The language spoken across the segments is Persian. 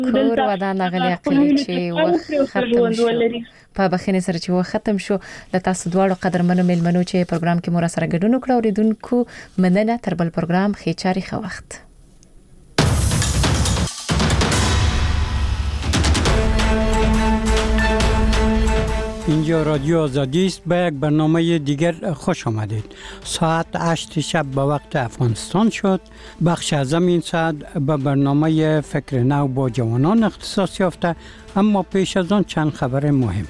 تشکر و دا نغلی عقلی چې وخت ختم شو په بخښنې سره چې وخت ختم شو د تاسو دواړو قدرمنو میلمنو چې پروګرام کې مو سره ګډون وکړو اوریدونکو مننه تر بل پروګرام خېچاري خو وخت اینجا رادیو آزادی است. به یک برنامه دیگر خوش آمدید. ساعت 8 شب به وقت افغانستان شد. بخش اعظم این ساعت به برنامه فکر نو با جوانان اختصاص یافته، اما پیش از آن چند خبر مهم.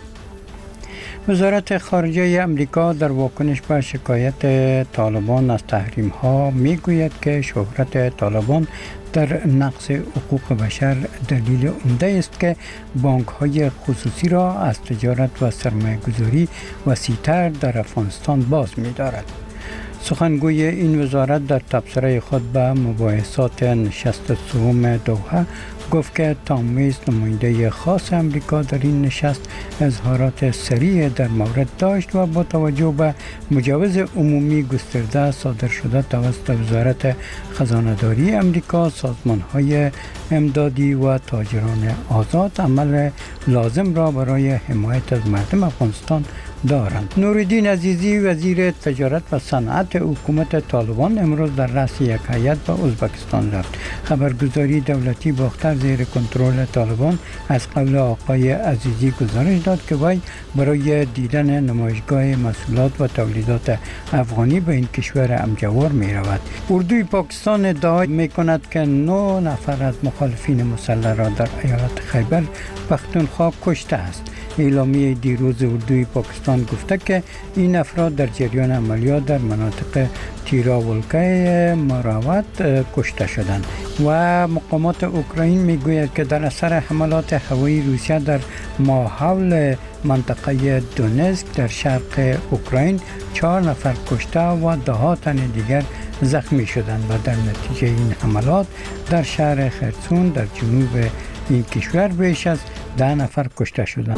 وزارت خارجه امریکا در واکنش به شکایت طالبان از تحریم ها می گوید که شهرت طالبان در نقض حقوق بشر دلیل عمده است که بانک های خصوصی را از تجارت و سرمایه گذاری وسیع‌تر در افغانستان باز می دارد. سخنگوی این وزارت در تبصره خود به مباحثات نشست سوم دوحه گفت که تام ویز نماینده خاص امریکا در این نشست اظهارات سریع در مورد داشت و با توجه به مجوز عمومی گسترده صادر شده توسط وزارت خزانه‌داری امریکا، سازمان‌های امدادی و تاجران آزاد عمل لازم را برای حمایت از مردم افغانستان دارند. نورالدین عزیزی وزیر تجارت و صنعت حکومت طالبان امروز در رأس یک هیئت به ازبکستان رفت. خبرگزاری دولتی باختر زیر کنترل طالبان از قول آقای عزیزی گزارش داد که وی برای دیدن نمایشگاه محصولات و تولیدات افغانی به این کشور امجوار می رود. اردوی پاکستان ادعا می کند که 9 نفر از مخالفین مسلح را در ایالت خیبر پختونخوا کشته است. اعلامیه دیروز اردوی پاکستان گفته که این افراد در جریان عملیات در مناطق تیراولکه مراوت کشته شدند و مقامات اوکراین میگوید که در اثر حملات هوایی روسیه در ماحول منطقه دونتسک در شرق اوکراین 4 نفر کشته و 10 تن دیگر زخمی شدند و در نتیجه این حملات در شهر خرسون در جنوب این کشور بیش از 10 نفر کشته شدند.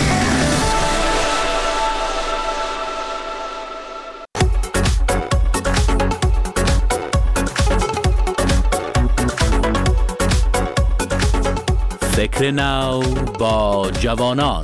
فکر نو با جوانان.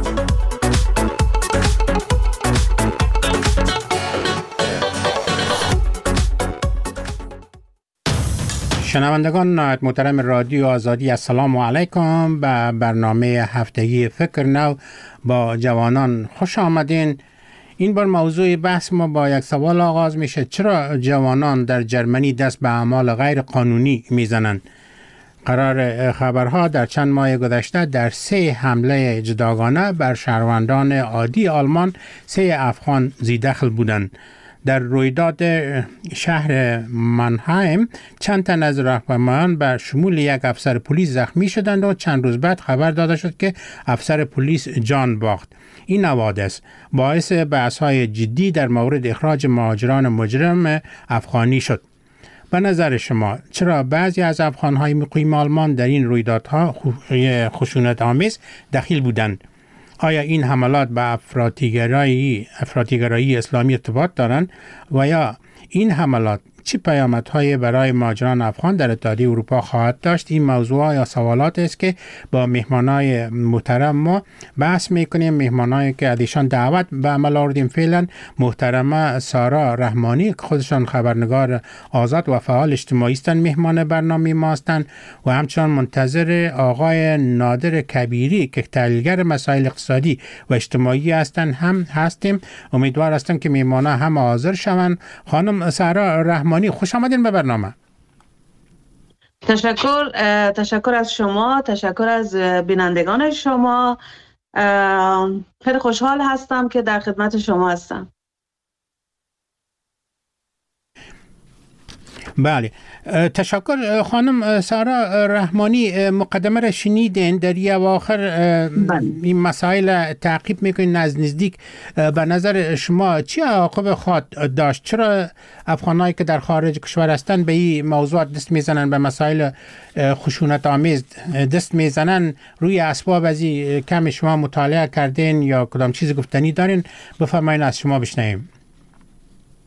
شنوندگان نهایت محترم رادیو آزادی، السلام علیکم. به برنامه هفتگی فکر نو با جوانان خوش آمدین. این بار موضوع بحث ما با یک سوال آغاز میشه: چرا جوانان در جرمنی دست به اعمال غیر قانونی میزنند؟ قرار خبرها در چند ماه گذشته در 3 حمله جداگانه بر شهروندان عادی آلمان 3 افغان زیدخل بودند. در رویداد شهر مانهایم چند تن از راهپیمایان به شمول یک افسر پلیس زخمی شدند و چند روز بعد خبر داده شد که افسر پلیس جان باخت. این حوادث باعث بحث‌های جدی در مورد اخراج مهاجران مجرم افغانی شد. به نظر شما چرا بعضی از افغان‌های مقیم آلمان در این رویدادها خشونت‌آمیز دخیل بودند؟ آیا این حملات به افراطیگرایی اسلامی ارتباط دارند و یا این حملات چه پیامدهایی برای مهاجران افغان در اتحادیه اروپا خواهد داشت؟ این موضوع یا سوالات است که با مهمانای محترم ما بحث میکنیم. مهمانایی که ازشان دعوت به عمل آوردیم فعلا محترمه سارا رحمانی که خودشان خبرنگار آزاد و فعال اجتماعی هستند مهمان برنامه ما هستند و همچنان منتظر آقای نادر کبیری که تحلیلگر مسائل اقتصادی و اجتماعی هستند هم هستیم. امیدوار هستم که مهمانا هم حاضر شوند. خانم سارا رحمانی، خوش آمدین به برنامه. تشکر از شما، تشکر از بینندگان شما. خیلی خوشحال هستم که در خدمت شما هستم. بله، تشکر. خانم سارا رحمانی، مقدمه را شنیدین، در یه اواخر این مسائل تعقیب میکنین از نزدیک. به نظر شما چی عواقب خواهد داشت؟ چرا افغانایی که در خارج کشور هستند به این موضوع دست میزنن، به مسائل خشونت آمیز دست میزنن؟ روی اسباب از کم شما مطالعه کردین یا کدام چیز گفتنی دارین؟ بفرمایین از شما بشنویم.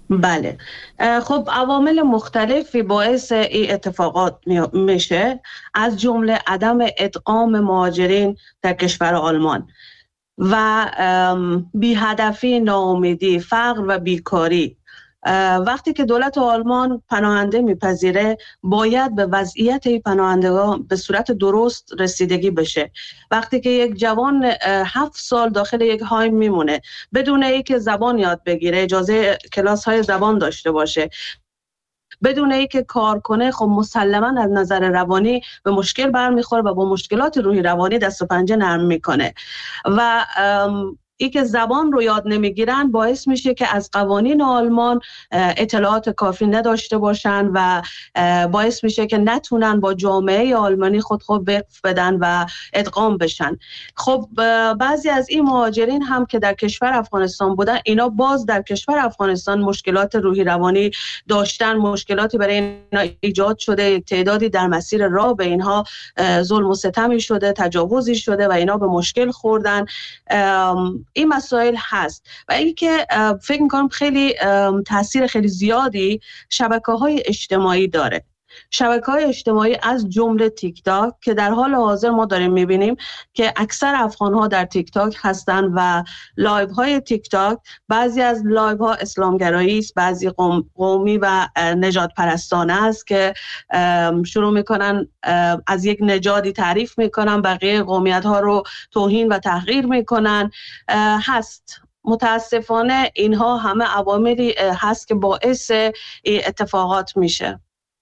بله، خب عوامل مختلفی باعث این اتفاقات میشه، از جمله عدم ادغام مهاجرین در کشور آلمان و بی‌هدفی، ناامیدی، فقر و بیکاری. وقتی که دولت آلمان پناهنده میپذیره باید به وضعیت پناهندگان به صورت درست رسیدگی بشه. وقتی که یک جوان 7 سال داخل یک هایم میمونه بدون اینکه زبان یاد بگیره، اجازه کلاس های زبان داشته باشه، بدون اینکه کار کنه، خب مسلما از نظر روانی به مشکل برمیخوره و با مشکلات روحی روانی دست و پنجه نرم میکنه. و ای که زبان رو یاد نمیگیرن باعث میشه که از قوانین آلمان اطلاعات کافی نداشته باشن و باعث میشه که نتونن با جامعه آلمانی خود وقف بدن و ادغام بشن. خب بعضی از این مهاجرین هم که در کشور افغانستان بودن، اینا باز در کشور افغانستان مشکلات روحی روانی داشتن، مشکلاتی برای اینا ایجاد شده، تعدادی در مسیر راه به اینها ظلم و ستمی شده، تجاوزی شده و اینا به مشکل خوردن. این مسائل هست و اینکه فکر می‌کنم خیلی تاثیر خیلی زیادی شبکه‌های اجتماعی داره. شبکه‌های اجتماعی از جمله تیک تاک که در حال حاضر ما داریم می‌بینیم که اکثر افغان‌ها در تیک تاک هستن و لایوهای تیک تاک، بعضی از لایوها اسلامگرایی است، بعضی قومی و نژاد پرستانه است که شروع می‌کنن از یک نژادی تعریف می‌کنن، بقیه قومیت‌ها رو توهین و تحقیر می‌کنن. هست متاسفانه اینها همه عواملی هست که باعث اتفاقات میشه.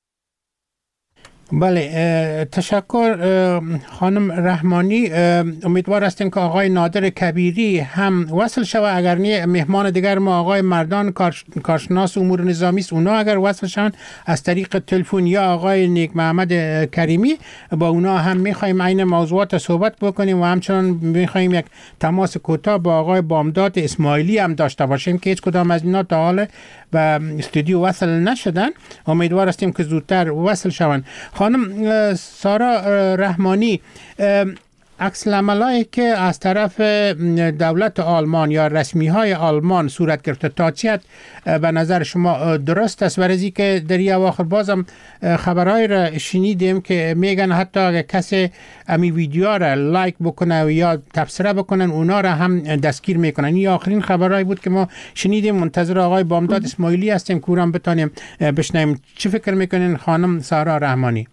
بله، تشکر خانم رحمانی. امیدوار هستیم که آقای نادر کبیری هم وصل شوه، اگر نه مهمان دیگر ما آقای مردان کارشناس امور نظامی است، اونا اگر وصل شون از طریق تلفن، یا آقای نیک محمد کریمی، با اونا هم میخوایم این موضوعات صحبت بکنیم و همچنان میخوایم یک تماس کوتاه با آقای بامداد اسماعیلی هم داشته باشیم که هیچ کدام از اینا تا حال به استودیو وصل نشدن. امیدوار هستیم که زودتر وصل شوند. خانم سارا رحمانی، عکس العملایی که از طرف دولت آلمان یا رسمی های آلمان صورت گرفته تا چه حد به نظر شما درست است؟ ورزی که در اواخر بازم خبرهای را شنیدیم که میگن حتی اگر کسی امی ویدیو را لایک بکنه و یا تبصره بکنن اونا را هم دستگیر میکنن. این آخرین خبرهایی بود که ما شنیدیم. منتظر آقای بامداد اسماعیلی هستیم که اونم بتونیم بشنویم. چی فکر میکنین خانم سارا رحمانی؟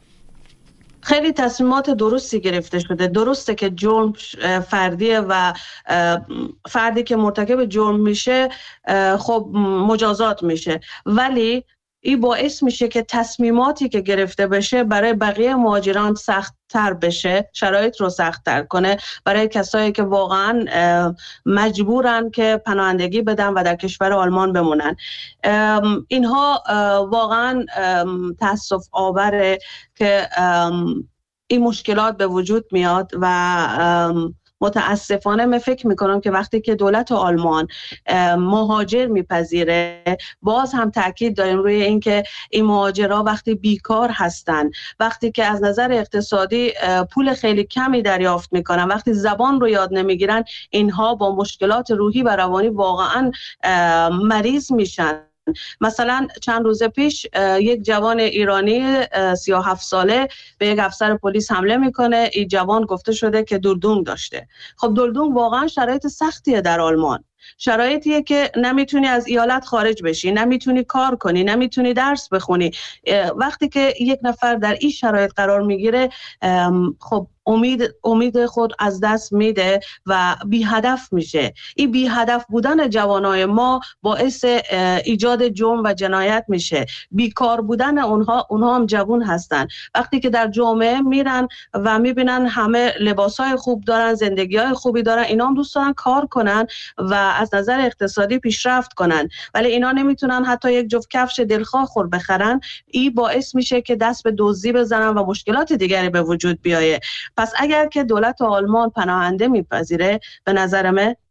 خیلی تصمیمات درستی گرفته شده. درسته که جرم فردیه و فردی که مرتکب جرم میشه خب مجازات میشه، ولی این باعث میشه که تصمیماتی که گرفته بشه برای بقیه مهاجران سخت تر بشه، شرایط رو سخت تر کنه برای کسایی که واقعا مجبورن که پناهندگی بدن و در کشور آلمان بمونن. اینها واقعا تأسف آوره که این مشکلات به وجود میاد و متاسفانه من فکر میکنم که وقتی که دولت آلمان مهاجر میپذیره، باز هم تاکید داریم روی این که این مهاجرها وقتی بیکار هستن، وقتی که از نظر اقتصادی پول خیلی کمی دریافت میکنن، وقتی زبان رو یاد نمیگیرن، اینها با مشکلات روحی و روانی واقعا مریض میشن. مثلا چند روز پیش یک جوان ایرانی 37 ساله به یک افسر پلیس حمله میکنه. این جوان گفته شده که دلدوم داشته. خب دلدوم واقعا شرایط سختیه در آلمان، شرایطیه که نمیتونی از ایالت خارج بشی، نمیتونی کار کنی، نمیتونی درس بخونی. وقتی که یک نفر در این شرایط قرار میگیره، خب امید خود از دست میده و بی هدف میشه. این بی هدف بودن جوانای ما باعث ایجاد جرم و جنایت میشه. بیکار بودن اونها هم جوان هستن. وقتی که در جامعه میرن و میبینن همه لباسای خوب دارن، زندگیای خوبی دارن، اینا هم دوست دارن کار کنن و از نظر اقتصادی پیشرفت کنن، ولی اینا نمیتونن حتی یک جفت کفش دلخواه خور بخرن. این باعث میشه که دست به دزدی بزنن و مشکلات دیگری به وجود بیایه. پس اگر که دولت آلمان پناهنده میپذیره، به نظر من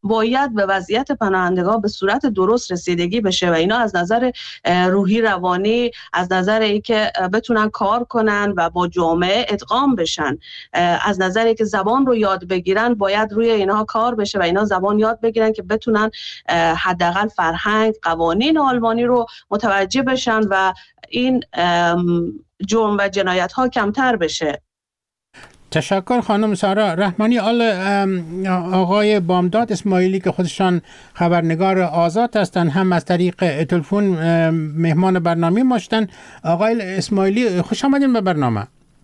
باید به وضعیت پناهندگان به صورت درست رسیدگی بشه و اینا از نظر روحی روانی، از نظر اینکه بتونن کار کنن و با جامعه ادغام بشن، از نظر اینکه زبان رو یاد بگیرن، باید روی اینها کار بشه و اینا زبان یاد بگیرن که بتونن حداقل فرهنگ، قوانین آلمانی رو متوجه بشن و این جرم و جنایت ها کمتر بشه. تشکر خانم سارا رحمانی. آقای بامداد اسماعیلی که خودشان خبرنگار آزاد هستند، هم از طریق تلفن مهمان برنامه ما شدن. آقای اسماعیلی خوش آمدین به برنامه.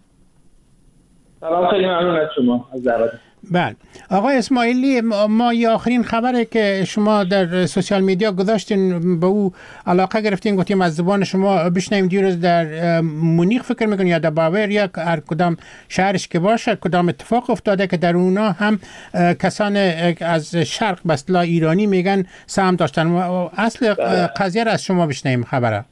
سلام، خیلی ممنون از شما از دعوت. بله آقای اسماعیلی، ما یه آخرین خبره که شما در سوشال میدیا گذاشتین به او علاقه گرفتین، گفتیم از زبان شما بشنویم. دیروز در مونیخ فکر میکنم یا در باوریا، هر کدام شهرش که باشه، کدام اتفاق افتاده که در اونا هم کسان از شرق به اصطلاح ایرانی میگن سهم داشتن. اصل قضیه را از شما بشنویم خبره.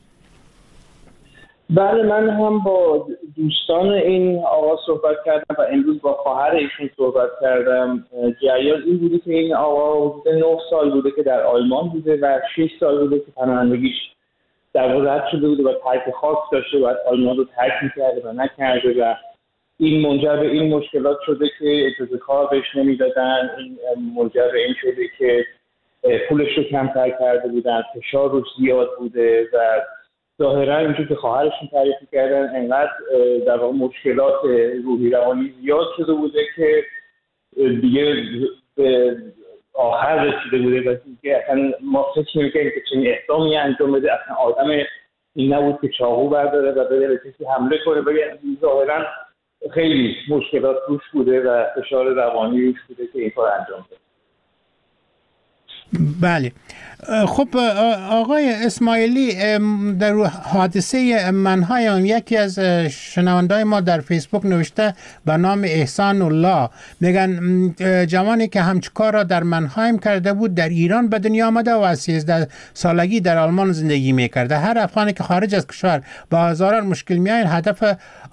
بله، من هم با دوستان این آقا صحبت کردم و امروز با خواهر ایشون صحبت کردم. جریان این بوده که این آقا حدود 9 سال بوده که در آلمان بوده و 6 سال بوده که پناهندگیش در واقع رد شده بوده و ترک خاص داشته و آلمان رو ترک می‌کرده و نکرده و این منجر به این مشکلات شده که اجازه کار بهش نمیدادن. این منجر به این شده که پولش رو کمتر کرده بودن، فشار روش زیاد بوده و ظاهرا اینجور که خواهرشون تعریف کردن انقدر در واقع مشکلات روحی روانی زیاد شده بوده که دیگه به آخر رسیده بوده و دیگه اصلا ما فکر نمی‌کردیم که چنین اقدامی انجام بده. اصلا آدم این نبود که چاقو برداره و بره به کسی حمله کنه. ظاهرا خیلی مشکلات روش بوده و فشار روانی روش بوده که این کار انجام بده. بله خب آقای اسماعیلی، در حادثه منهایم یکی از شنوندای ما در فیسبوک نوشته به نام احسان الله، میگن جوانی که همچکار را در منهایم کرده بود در ایران به دنیا آمده و از 13 سالگی در آلمان زندگی میکرده. هر افغانی که خارج از کشور با هزاران مشکل میآید، هدف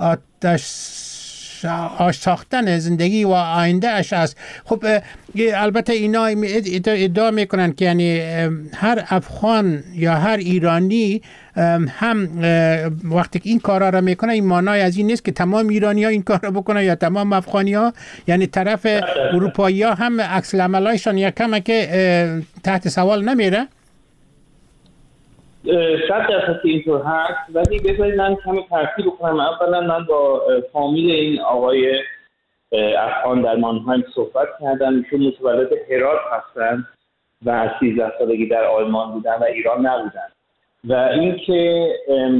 ساختن زندگی و آینده اش است. خب البته اینا ادعا میکنن که یعنی هر افغان یا هر ایرانی هم وقتی که این کارا را میکنه، این معنای از این نیست که تمام ایرانی ها این کار را بکنه یا تمام افغانی ها. یعنی طرف اروپایی ها هم عکس العملایشان یک کمه که تحت سوال نمیره. 100% اینطور هست، ولی بذارید من کمی ترتیب بکنم. اولا من با فامیل این آقای افغان در مانهایم صحبت کردم. ایشون متولد هرات هستن و از 13 سالگی در آلمان بودن و ایران نبودن و اینکه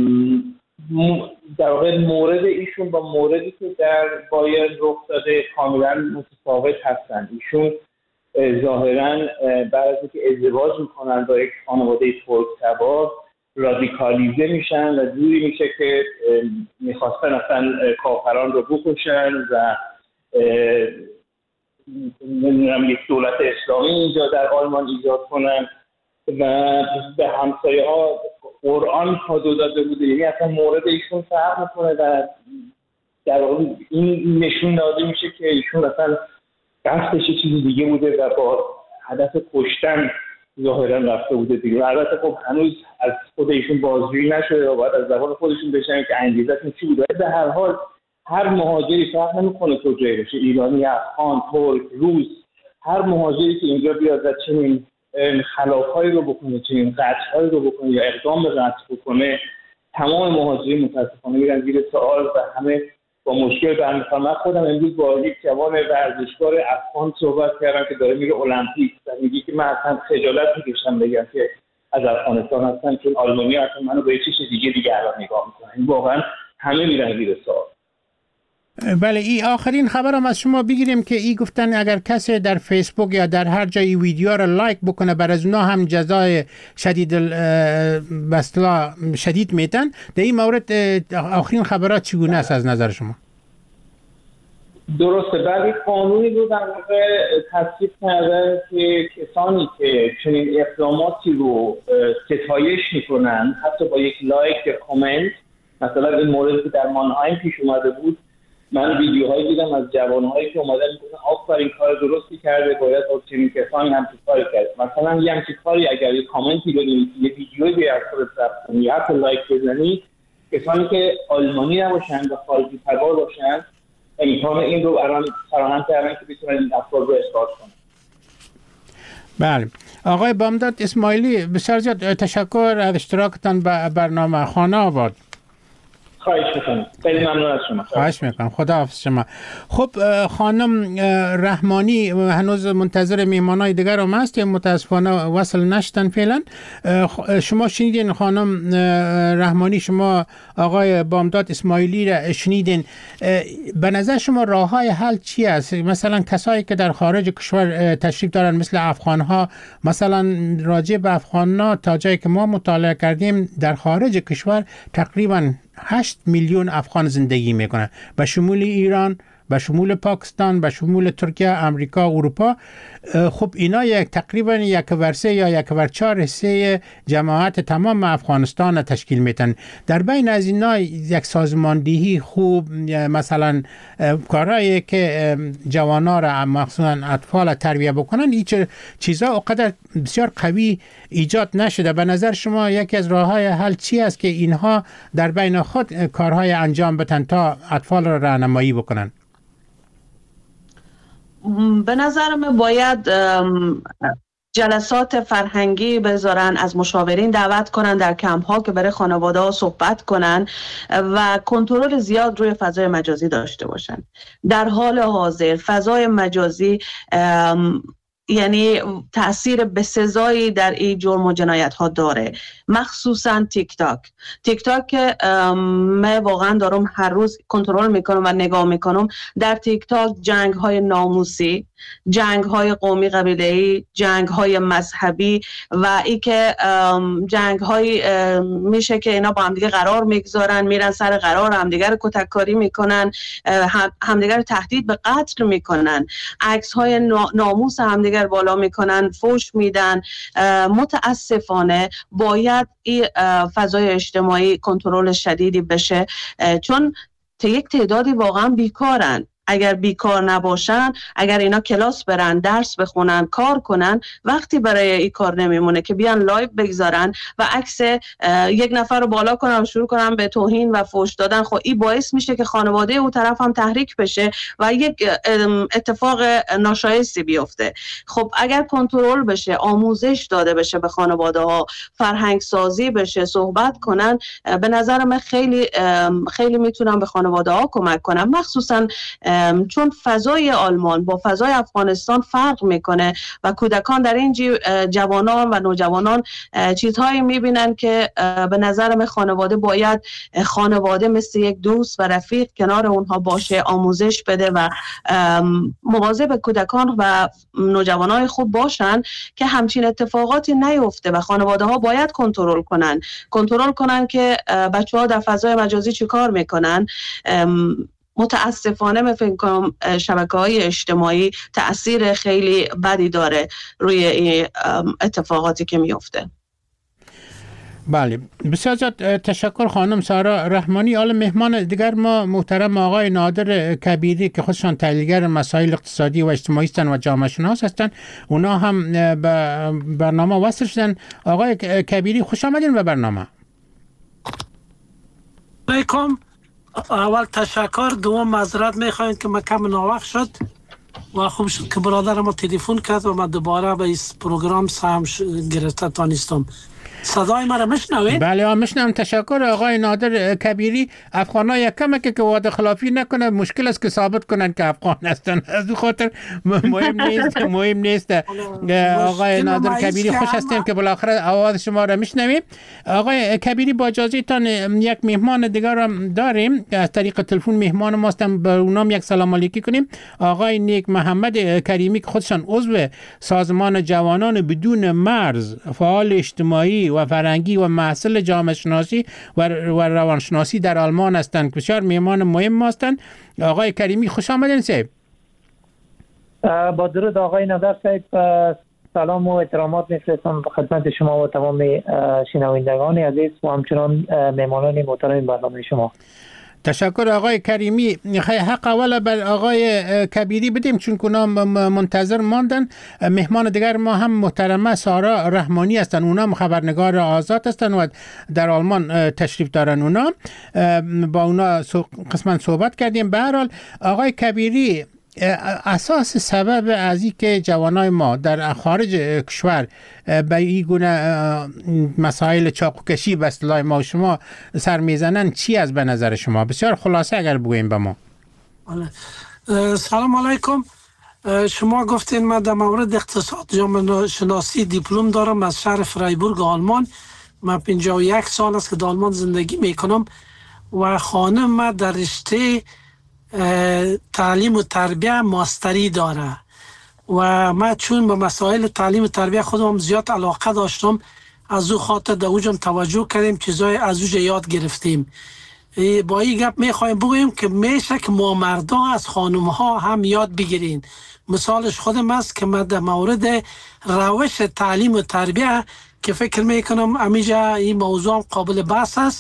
در واقع مورد ایشون با موردی که در بایر رخ داده کاملا متفاوت هستن. ایشون ظاهراً بعد از اینکه ازدواج میکنن با یک خانواده ترک‌تبار رادیکالیزه میشن و جوری میشه که میخواستن اصلا کافران رو بکشن و یک دولت اسلامی اینجا در آلمان ایجاد کنن و به همسایه ها قرآن کادو داده بوده. یعنی اصلا مورد ایشون فرق میکنه و در واقع این نشون داده میشه که ایشون اصلا قصدش چیزی دیگه بوده و با هدف کشتن ظاهرا رفته بوده دیگه. البته خب هنوز از خود ایشون بازجویی نشده و باید از زبان خودشون بشنویم که انگیزه‌شون چی بوده. به هر حال هر مهاجری فرق نمی‌کنه کجایی باشه، ایرانی، افغان، ترک، روس، هر مهاجری که اینجا بیاد و چنین خلاف‌هایی رو بکنه، چنین قتل‌هایی رو بکنه یا اقدام به قتل بکنه، تمام مهاجرین متأسفانه میرن زیر سوال و همه با مشکل برمیخوان. من خودم امروز با یک جوان ورزشکار افغان صحبت کردم که داره میره المپیک و میگه که من اصلا خجالت میکشم بگم که از افغانستان هستم چون آلمانی اصلا منو به چیز دیگه الان نگاه میکنن. این واقعا همه میرن زیر سوال. بله، این آخرین خبرم از شما بگیریم که ای گفتن اگر کسی در فیسبوک یا در هر جای ویدیو را لایک بکنه بر از اونا هم جزای شدید بسلا شدید میتن. در این مورد آخرین خبرات چگونه است از نظر شما؟ درسته، بعد قانونی رو در واقع تصویب کردن که کسانی که چنین اقداماتی رو ستایش میکنن حتی با یک لایک یا کامنت، مثلا این موردی که در مانهایم پیش اومده بود، من ویدیوهایی دیدم از جوانهایی که اومدن میگن آفرین کار درستی کرده، باید با چنین کسانی هم کاری کرد. مثلا یه همچین کاری اگر یه کامنتی ببینید، یه ویدیویی بیاد خودت ثبت کنی یا حتی لایک بزنی، کسانی که آلمانی نباشن و خارجی تبار باشن امکان این رو الان فراهم کردن که بتونن این افراد رو اصلاح کنن. بله آقای بامداد اسماعیلی، بسیار زیاد تشکر از اشتراکتان به برنامه خانه آباد. خواهش میکنم، خیلی ممنون از شما. خواهش میکنم، خدا حافظ شما. خب خانم رحمانی هنوز منتظر میهمانای دیگر هم هست یا متاسفانه وصل نشدن فعلا؟ شما شنیدین خانم رحمانی، شما آقای بامداد اسماعیلی را شنیدین. به نظر شما راه های حل چی است؟ مثلا کسایی که در خارج کشور تشریف دارن مثل افغان ها، مثلا راجع به افغان ها تا جایی که ما مطالعه کردیم در خارج کشور تقریبا 8 میلیون افغان زندگی میکنن، به شمول ایران، به شمول پاکستان، به شمول ترکیه، امریکا، اروپا. خب اینا تقریبا 1/3 یا 1/4 حصه جماعت تمام افغانستان تشکیل میتن. در بین از اینا یک سازماندهی خوب، مثلا کارهایی که جوانا را مخصوصا اطفال تربیت بکنن، هیچ چیزا اونقدر بسیار قوی ایجاد نشده. به نظر شما یکی از راههای حل چی است که اینها در بین خود کارهای انجام بدن تا اطفال را راهنمایی بکنن؟ به نظر من باید جلسات فرهنگی بذارن، از مشاورین دعوت کنن در کمپ ها که برای خانواده ها صحبت کنن و کنترل زیاد روی فضای مجازی داشته باشن. در حال حاضر فضای مجازی یعنی تأثیر بسزایی در این جرم و جنایت ها داره، مخصوصا تیک تاک که من واقعا دارم هر روز کنترل میکنم و نگاه میکنم. در تیک تاک جنگ های ناموسی، جنگ های قومی قبیله‌ای، جنگ های مذهبی و ای که جنگ های میشه که اینا با همدیگه قرار میگذارن، میرن سر قرار همدیگه رو کتککاری میکنن، همدیگه رو تهدید به قتل میکنن، عکس های ناموس همدیگه رو بالا میکنن، فوش میدن. متاسفانه باید این فضای اجتماعی کنترل شدیدی بشه، چون یک تعدادی واقعا بیکارن. اگر بیکار نباشن، اگر اینا کلاس برن، درس بخونن، کار کنن، وقتی برای این کار نمیمونه که بیان لایو بگذارن و عکس یک نفر رو بالا کنن و شروع کنن به توهین و فحش دادن. خب این باعث میشه که خانواده اون طرف هم تحریک بشه و یک اتفاق ناشایستی بیفته. خب اگر کنترل بشه، آموزش داده بشه به خانواده ها، فرهنگ سازی بشه، صحبت کنن، به نظر من خیلی میتونن به خانواده ها کمک کنن، مخصوصا چون فضای آلمان با فضای افغانستان فرق میکنه و کودکان در این جوانان و نوجوانان چیزهایی میبینن که به نظر من خانواده مثل یک دوست و رفیق کنار اونها باشه، آموزش بده و مواظب کودکان و نوجوانای خوب باشن که همچین اتفاقاتی نیفته و خانواده ها باید کنترل کنن که بچه ها در فضای مجازی چی کار میکنن. متاسفانه من فکر کنم شبکه‌های اجتماعی تأثیر خیلی بدی داره روی این اتفاقاتی که میفته. بله بسیار زیاد تشکر خانم سارا رحمانی. حالا مهمان دیگر ما محترم آقای نادر کبیری که خودشان تحلیلگر مسائل اقتصادی و اجتماعی هستند و جامعه شناس هستند، اونا هم به برنامه وصل شدن. آقای کبیری خوش آمدین به برنامه. علیکم. اول تشکر، دوم معذرت میخوایم که من کم ناوقت شد و خوب شد که برادر ما تلفن کرد و من دوباره به این پروگرام سهم گرفته تانستم. صدای مرا میشنوید؟ بله میشنوم. تشکر آقای نادر کبیری. افغان‌ها یک کمه که وعده خلافی نکنه، مشکل است که ثابت کنن که افغان هستن، از خاطر مهم نیست. آقای نادر کبیری خوش هستیم که بالاخره آواز شما را میشنویم. آقای کبیری با اجازهتان یک مهمان دیگر هم داریم از طریق تلفن، مهمان ما هستن، به اونام یک سلام علیکی کنیم. آقای نیک محمد کریمی که خودشان عضو سازمان جوانان بدون مرز، فعال اجتماعی و فرهنگی و محصل جامعه شناسی و روانشناسی در آلمان هستند، بسیار مهمان مهم هستند. آقای کریمی خوش آمدین صاحب. با درود آقای نادر صاحب، سلام و احترامات میفرستم خدمت شما و تمام شنوندگان عزیز و همچنان مهمانان محترم برنامه شما. تشکر آقای کریمی. حق اول بر آقای کبیری بدیم چون اونا منتظر ماندن. مهمان دیگر ما هم محترمه سارا رحمانی هستن، اونا خبرنگار آزاد هستن و در آلمان تشریف دارن. اونا با اونا قسما صحبت کردیم. به هر حال آقای کبیری، اساس سبب از این که جوانای ما در خارج کشور به این گونه مسائل چاقوکشی به اصطلاح ما شما سر میزنن چی از به نظر شما؟ بسیار خلاصه اگر بگوییم به ما. سلام علیکم. شما گفتین من در مورد اقتصاد جامعه شناسی دیپلم دارم از شهر فرایبورگ آلمان. من 51 سال است که در آلمان زندگی میکنم و خانم من در رشته تعلیم و تربیه ماستری داره و من چون به مسائل تعلیم و تربیه خودم زیاد علاقه داشتم، از او خاطر در اوجم توجه کردیم، چیزای از اوج یاد گرفتیم. با این گپ میخوایم بگوییم که میشه که ما مردا از خانم ها هم یاد بگیرین. مثالش خودم است که من در مورد روش تعلیم و تربیه که فکر میکنم امیجا این موضوع قابل بحث است،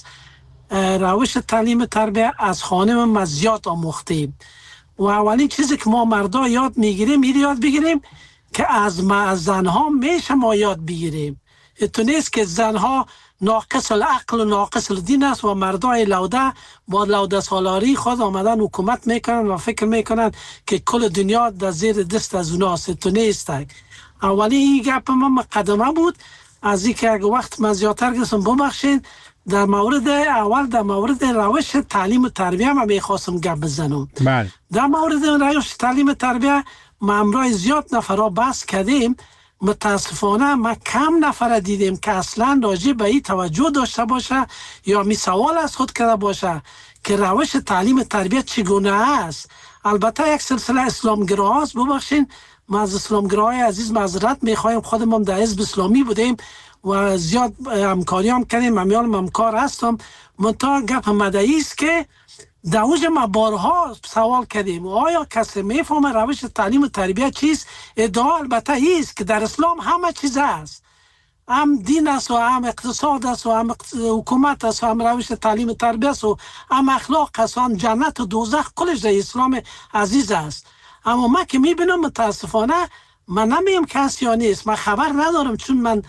روش تعلیم تربیه از خانم ما زیاد آموختیم و اولین چیزی که ما مردا یاد میگیریم یاد بگیریم که از زنها میشه ما یاد بگیریم. تو نیست که زنها ناقص العقل و ناقص الدین است و مردای لوده با لوده سالاری خود آمدن حکومت میکنن و فکر میکنن که کل دنیا در زیر دست از اوناست. تو نیست. اولی این گپ من مقدمه بود از این که اگه وقت من زیادتر گرسم ببخشین. در مورد اول در مورد روش تعلیم و تربیه من میخواستم گپ بزنم. بله. در مورد روش تعلیم و تربیه ما امروز زیاد نفرها بحث کردیم. متاسفانه ما کم نفر دیدیم که اصلا راجع به این توجه داشته باشه یا می سوال از خود کرده باشه که روش تعلیم و تربیت چگونه است. البته یک سلسله اسلامگرا است. ببخشین ما از اسلامگراهای عزیز معذرت میخوایم، خودمون در حزب اسلامی بودیم و زیاد همکاری هم کردیم، همکار هستم. منتها گپ مدعی است که در اوج ما بارها سوال کردیم آیا کسی میفهمه روش تعلیم و تربیت چیست؟ ادعا البته است که در اسلام همه چیز است، هم دین است و هم اقتصاد است و هم حکومت است و هم روش تعلیم و تربیت است و هم اخلاق است و هم جنت و دوزخ، کلش در اسلام عزیز است. اما من که میبینم متاسفانه من نمیم کسی یا نیست، من خبر ندارم چون من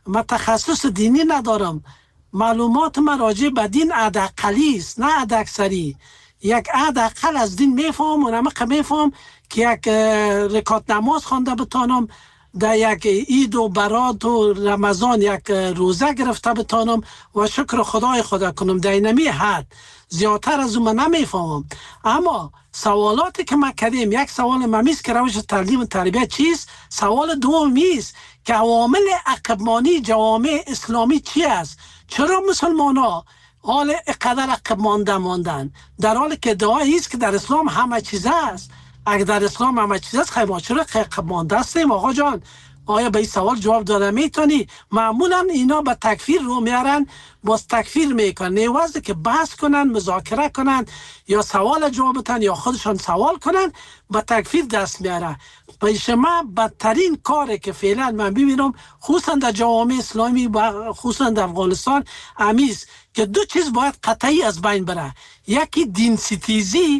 تخصص دینی ندارم. معلومات من راجع به دین حداقلی است نه حداکثری. یک حداقل از دین میفهم و نمک میفهم که یک رکعت نماز خوانده بتانم، در یک عید و برات و رمضان یک روزه گرفته بتانم و شکر خدای خدا کنم. در اینمی حد زیادتر از اون من نمیفهمم. اما سوالاتی که ما کردیم، یک سوال ممیز که روش تعلیم و تربیت چیست، سوال دومی است که عوامل عقبمانی جوامع اسلامی چی است؟ چرا مسلمان ها حال اقدر عقب ماندن در حالی که ادعایی است که در اسلام همه چیز است؟ اگر در اسلام همه چیز است خیلی ما چرا عقب مانده هستیم؟ آقا جان آیا به این سوال جواب داده میتونی؟ معمولا اینا به تکفیر رو میارن، باز تکفیر میکنن، نیوازه که بحث کنن، مذاکره کنن یا سوال جواب بدن یا خودشان سوال کنن، به تکفیر دست میاره. پیش من بدترین کاری که فعلا من ببینم خصوصا در جوامع اسلامی و خصوصا در افغانستان امیز که دو چیز باید قطعی از بین بره، یکی دین ستیزی،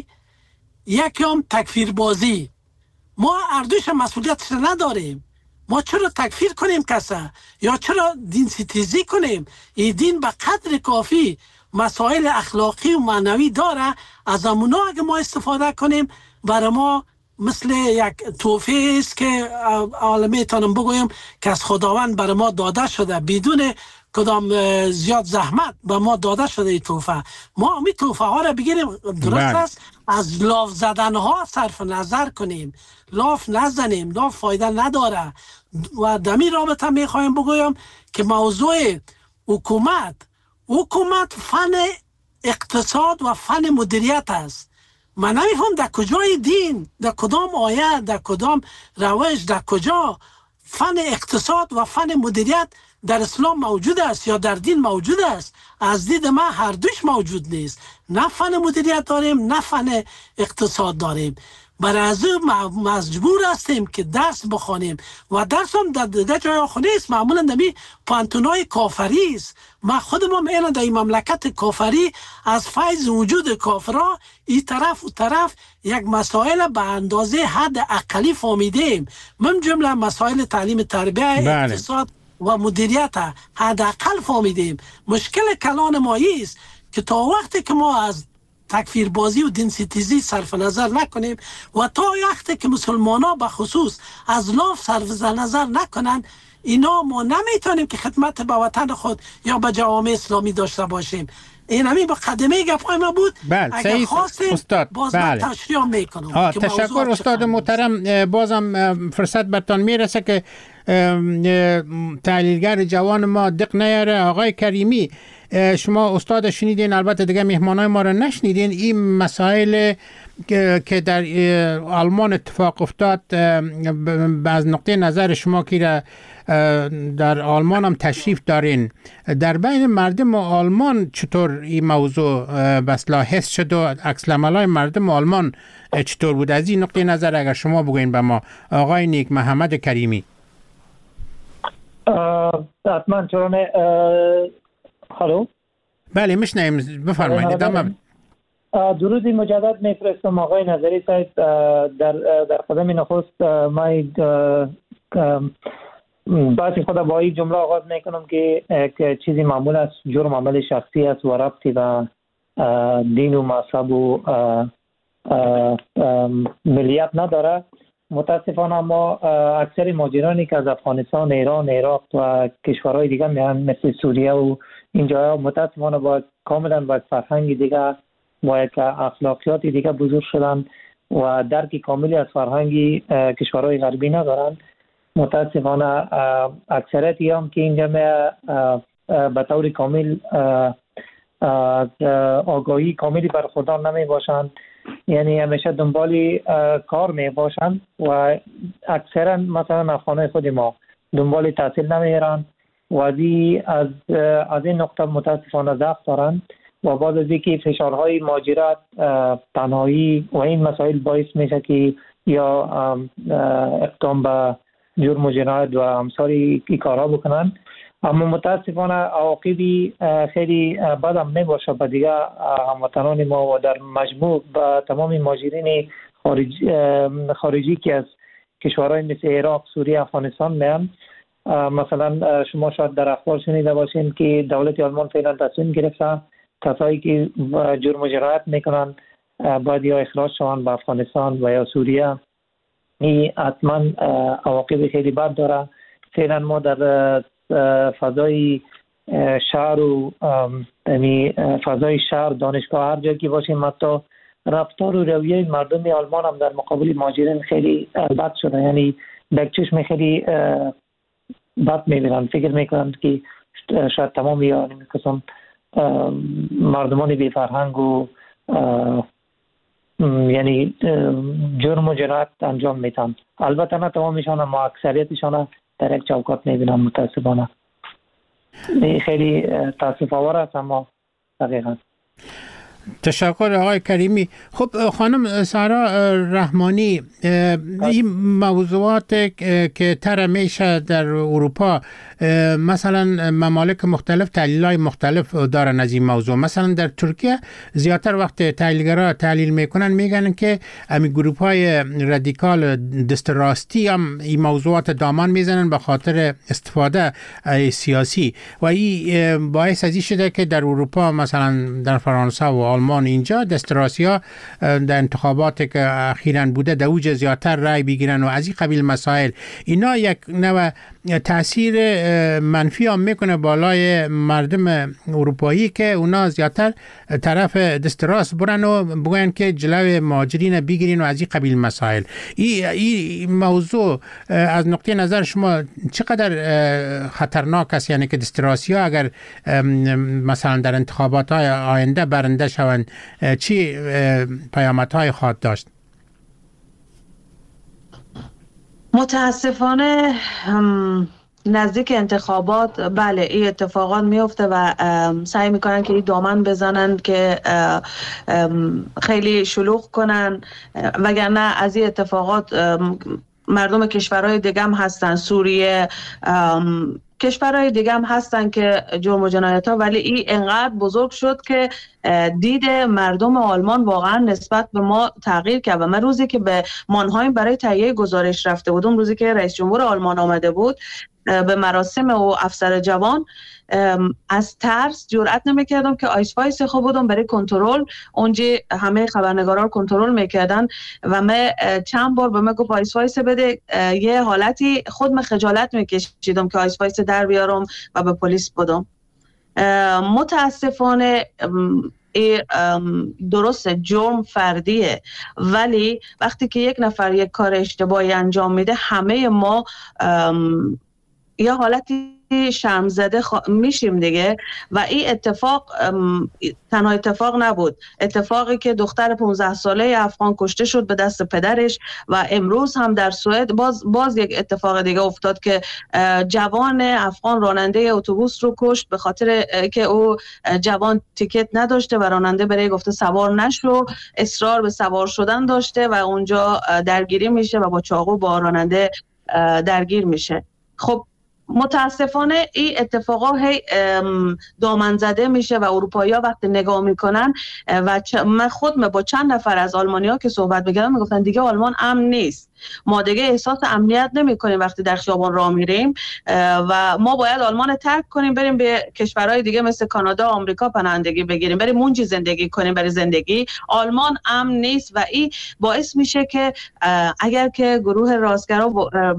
یکی هم تکفیر بازی. ما اردوش مسئولیتش نداریم. ما چرا تکفیر کنیم کسا یا چرا دین ستیزی کنیم؟ این دین به قدر کافی مسائل اخلاقی و معنوی داره، از امونا اگه ما استفاده کنیم برای ما مثل یک توفیه است که عالمیتانم بگویم که از خداوند برای ما داده شده، بدون کدام زیاد زحمت به ما داده شده این توفه. ما این توفه ها را بگیریم، درست است از لاف زدن ها صرف نظر کنیم، لاف نزنیم، لاف فایده نداره. و دمی رابطه میخوایم بگویم که موضوع حکومت فن اقتصاد و فن مدیریت است. من نمیفهم در کجای دین، در کدام آیه، در کدام روش، در کجا فن اقتصاد و فن مدیریت در اسلام موجود است یا در دین موجود است. از دید من هر دوش موجود نیست. نه فن مدیریت داریم نه فن اقتصاد داریم. برای از مجبور هستیم که درس بخوانیم و درس هم در دیگه جای آخونه است، معمولا دمی پانتونای کافری است. ما خودم هم اینا در این مملکت کافری از فیض وجود کافرها این طرف و طرف یک مسائل به اندازه حد اقلی فهمیدیم. من جمله مسائل تعلیم تربیه اقتصاد و مدیریت حداقل فهمیدیم. مشکل کلان ما است که تا وقتی که ما از تکفیر بازی و دین ستیزی صرف نظر نکنیم و تا وقتی که مسلمان ها به خصوص از لاف صرف نظر نکنن، اینا ما نمیتونیم که خدمت به وطن خود یا به جوامع اسلامی داشته باشیم. این همین به قدمه گپای ما بود. اگر خواستیم استاد باز من تشریح میکنم. تشکر استاد محترم. بازم فرصت برتان میرسه که تحلیلگر جوان ما دق نیاره. آقای کریمی، شما استاد شنیدین، البته دیگه مهمانای ما رو نشنیدین. این مسائل که در آلمان اتفاق افتاد از نقطه نظر شما که در آلمان هم تشریف دارین، در بین مردم آلمان چطور این موضوع به اصطلاح حس شد و عکس العملای مردم آلمان چطور بود؟ از این نقطه نظر اگر شما بگوین به ما، آقای نیک محمد کریمی. حتما چرانه. هلو، بله میشنیم، بفرمایید. درودی مجدد میفرستم آقای نظری صاحب. در قدم نخست ما بحث خود با این جمله آغاز میکنم که چیزی معمول است، جرم عمل شخصی است و ربطی به دین و مذهب و ملیت نداره. متاسفانه ما اکثر مهاجرانی که از افغانستان، ایران، عراق و کشورهای دیگه میان مثل سوریه و اینجا، متاسفانه با کاملا با فرهنگ دیگه، با یک اخلاقیات دیگه بزرگ شدن و درکی کاملی از فرهنگی کشورهای غربی ندارن. متاسفانه اکثریتی هم که اینجا به طور کامل آگاهی کاملی بر خدا نمی باشند، یعنی همیشه دنبال کار می باشند و اکثرا مثلا افغانای خود ما دنبال تحصیل نمیرن و از این نقطه متاسفانه ضعف دارن و بعد از اینکه فشارهای مهاجرت، تنهایی و این مسائل باعث میشه که یا اقدام به جرم و جنایت و امثال این کارها بکنن. اما متاسفانه عواقبی خیلی بد هم نباشه به دیگه هموطنان ما و در مجموع به تمام مهاجرین خارجی که از کشورهای مثل عراق، سوریه، افغانستان میان. مثلا شما شاید در اخبار شنیده باشین که دولت آلمان فعلا تصمیم گرفته کسایی که جرم و جنایت میکنن باید یا اخراج شوند به افغانستان و یا سوریه. این حتما عواقب خیلی بد داره. فعلا ما در فضای شهر و فضای شهر، دانشگاه، هر جایی که باشیم، حتی رفتار و رویه مردم آلمان هم در مقابل مهاجرین خیلی بد شده. یعنی به چشم خیلی بد میبینن، فکر میکنن که شاید تمام یا نمی‌کسان مردمان بی فرهنگ و یعنی جرم و جنایت انجام میدن. البته نه تمامشان، اما اکثریتشان در یک چوکات میبینم متاسفانه. خیلی تاسف آور است، اما دقیقا. تشکر آقای کریمی. خب خانم سارا رحمانی، این موضوعات که طرح میشه در اروپا، مثلا ممالک مختلف تحلیل‌های مختلف دارن از این موضوع. مثلا در ترکیه زیادتر وقت تحلیلگرا تحلیل میکنن میگن که همین گروه‌های رادیکال دست راستی هم این موضوعات دامن میزنن به خاطر استفاده سیاسی و این باعث از این شده که در اروپا، مثلا در فرانسه و آلمان، اینجا دست راستی‌ها در انتخابات که اخیراً بوده در اوج زیادتر رای بگیرن و از این قبیل مسائل. اینا یک نوع تاثیر منفی هم میکنه بالای مردم اروپایی که اونا زیادتر طرف دست راست برن و بگن که جلوی مهاجرین بگیرین و از این قبیل مسائل. این موضوع از نقطه نظر شما چقدر خطرناک است؟ یعنی که دست راستی‌ها اگر مثلا در انتخابات های آینده برنده شوند چی پیامدهای خواهد داشت؟ متاسفانه نزدیک انتخابات بله این اتفاقات میفته و سعی میکنن که این دامن بزنن که خیلی شلوغ کنن، وگرنه از این اتفاقات مردم کشورهای دیگه هم هستن، سوریه، کشورهای دیگه هم هستن که جرم و جنایت ها، ولی این انقدر بزرگ شد که دید مردم آلمان واقعا نسبت به ما تغییر کرد. و من روزی که به مانهایم برای تهیه گزارش رفته بودم، روزی که رئیس جمهور آلمان آمده بود به مراسم و افسر جوان، از ترس جرئت نمیکردم که آیسپایس خوب بودم برای کنترل، اونجا همه خبرنگارا کنترل میکردن و من چند بار به من گفت آیسپایس بده، یه حالتی خود من خجالت میکشیدم که آیسپایس در بیارم و به پلیس بدم. متاسفانه درست جرم فردیه، ولی وقتی که یک نفر یک کار اشتباهی انجام میده همه ما یه حالتی شرم زده میشیم دیگه. و این اتفاق تنها اتفاق نبود، اتفاقی که دختر 15 ساله افغان کشته شد به دست پدرش و امروز هم در سوئد باز یک اتفاق دیگه افتاد که جوان افغان راننده اتوبوس رو کشت به خاطر که او جوان تیکت نداشته و راننده برای گفته سوار نشو، اصرار به سوار شدن داشته و اونجا درگیری میشه و با چاقو با راننده درگیر میشه. خب متاسفانه این اتفاقا هی دامن زده میشه و اروپایی‌ها وقتی نگاه میکنن و من خودم با چند نفر از آلمانی‌ها که صحبت می‌کردم میگفتن دیگه آلمان امن نیست، ما دیگه احساس امنیت نمی‌کنیم وقتی در خیابان راه میریم و ما باید آلمان ترک کنیم بریم به کشورهای دیگه مثل کانادا، آمریکا پناهندگی بگیریم، بریم اونجا زندگی کنیم برای زندگی. آلمان امن نیست و این باعث میشه که اگر که گروه راستگرا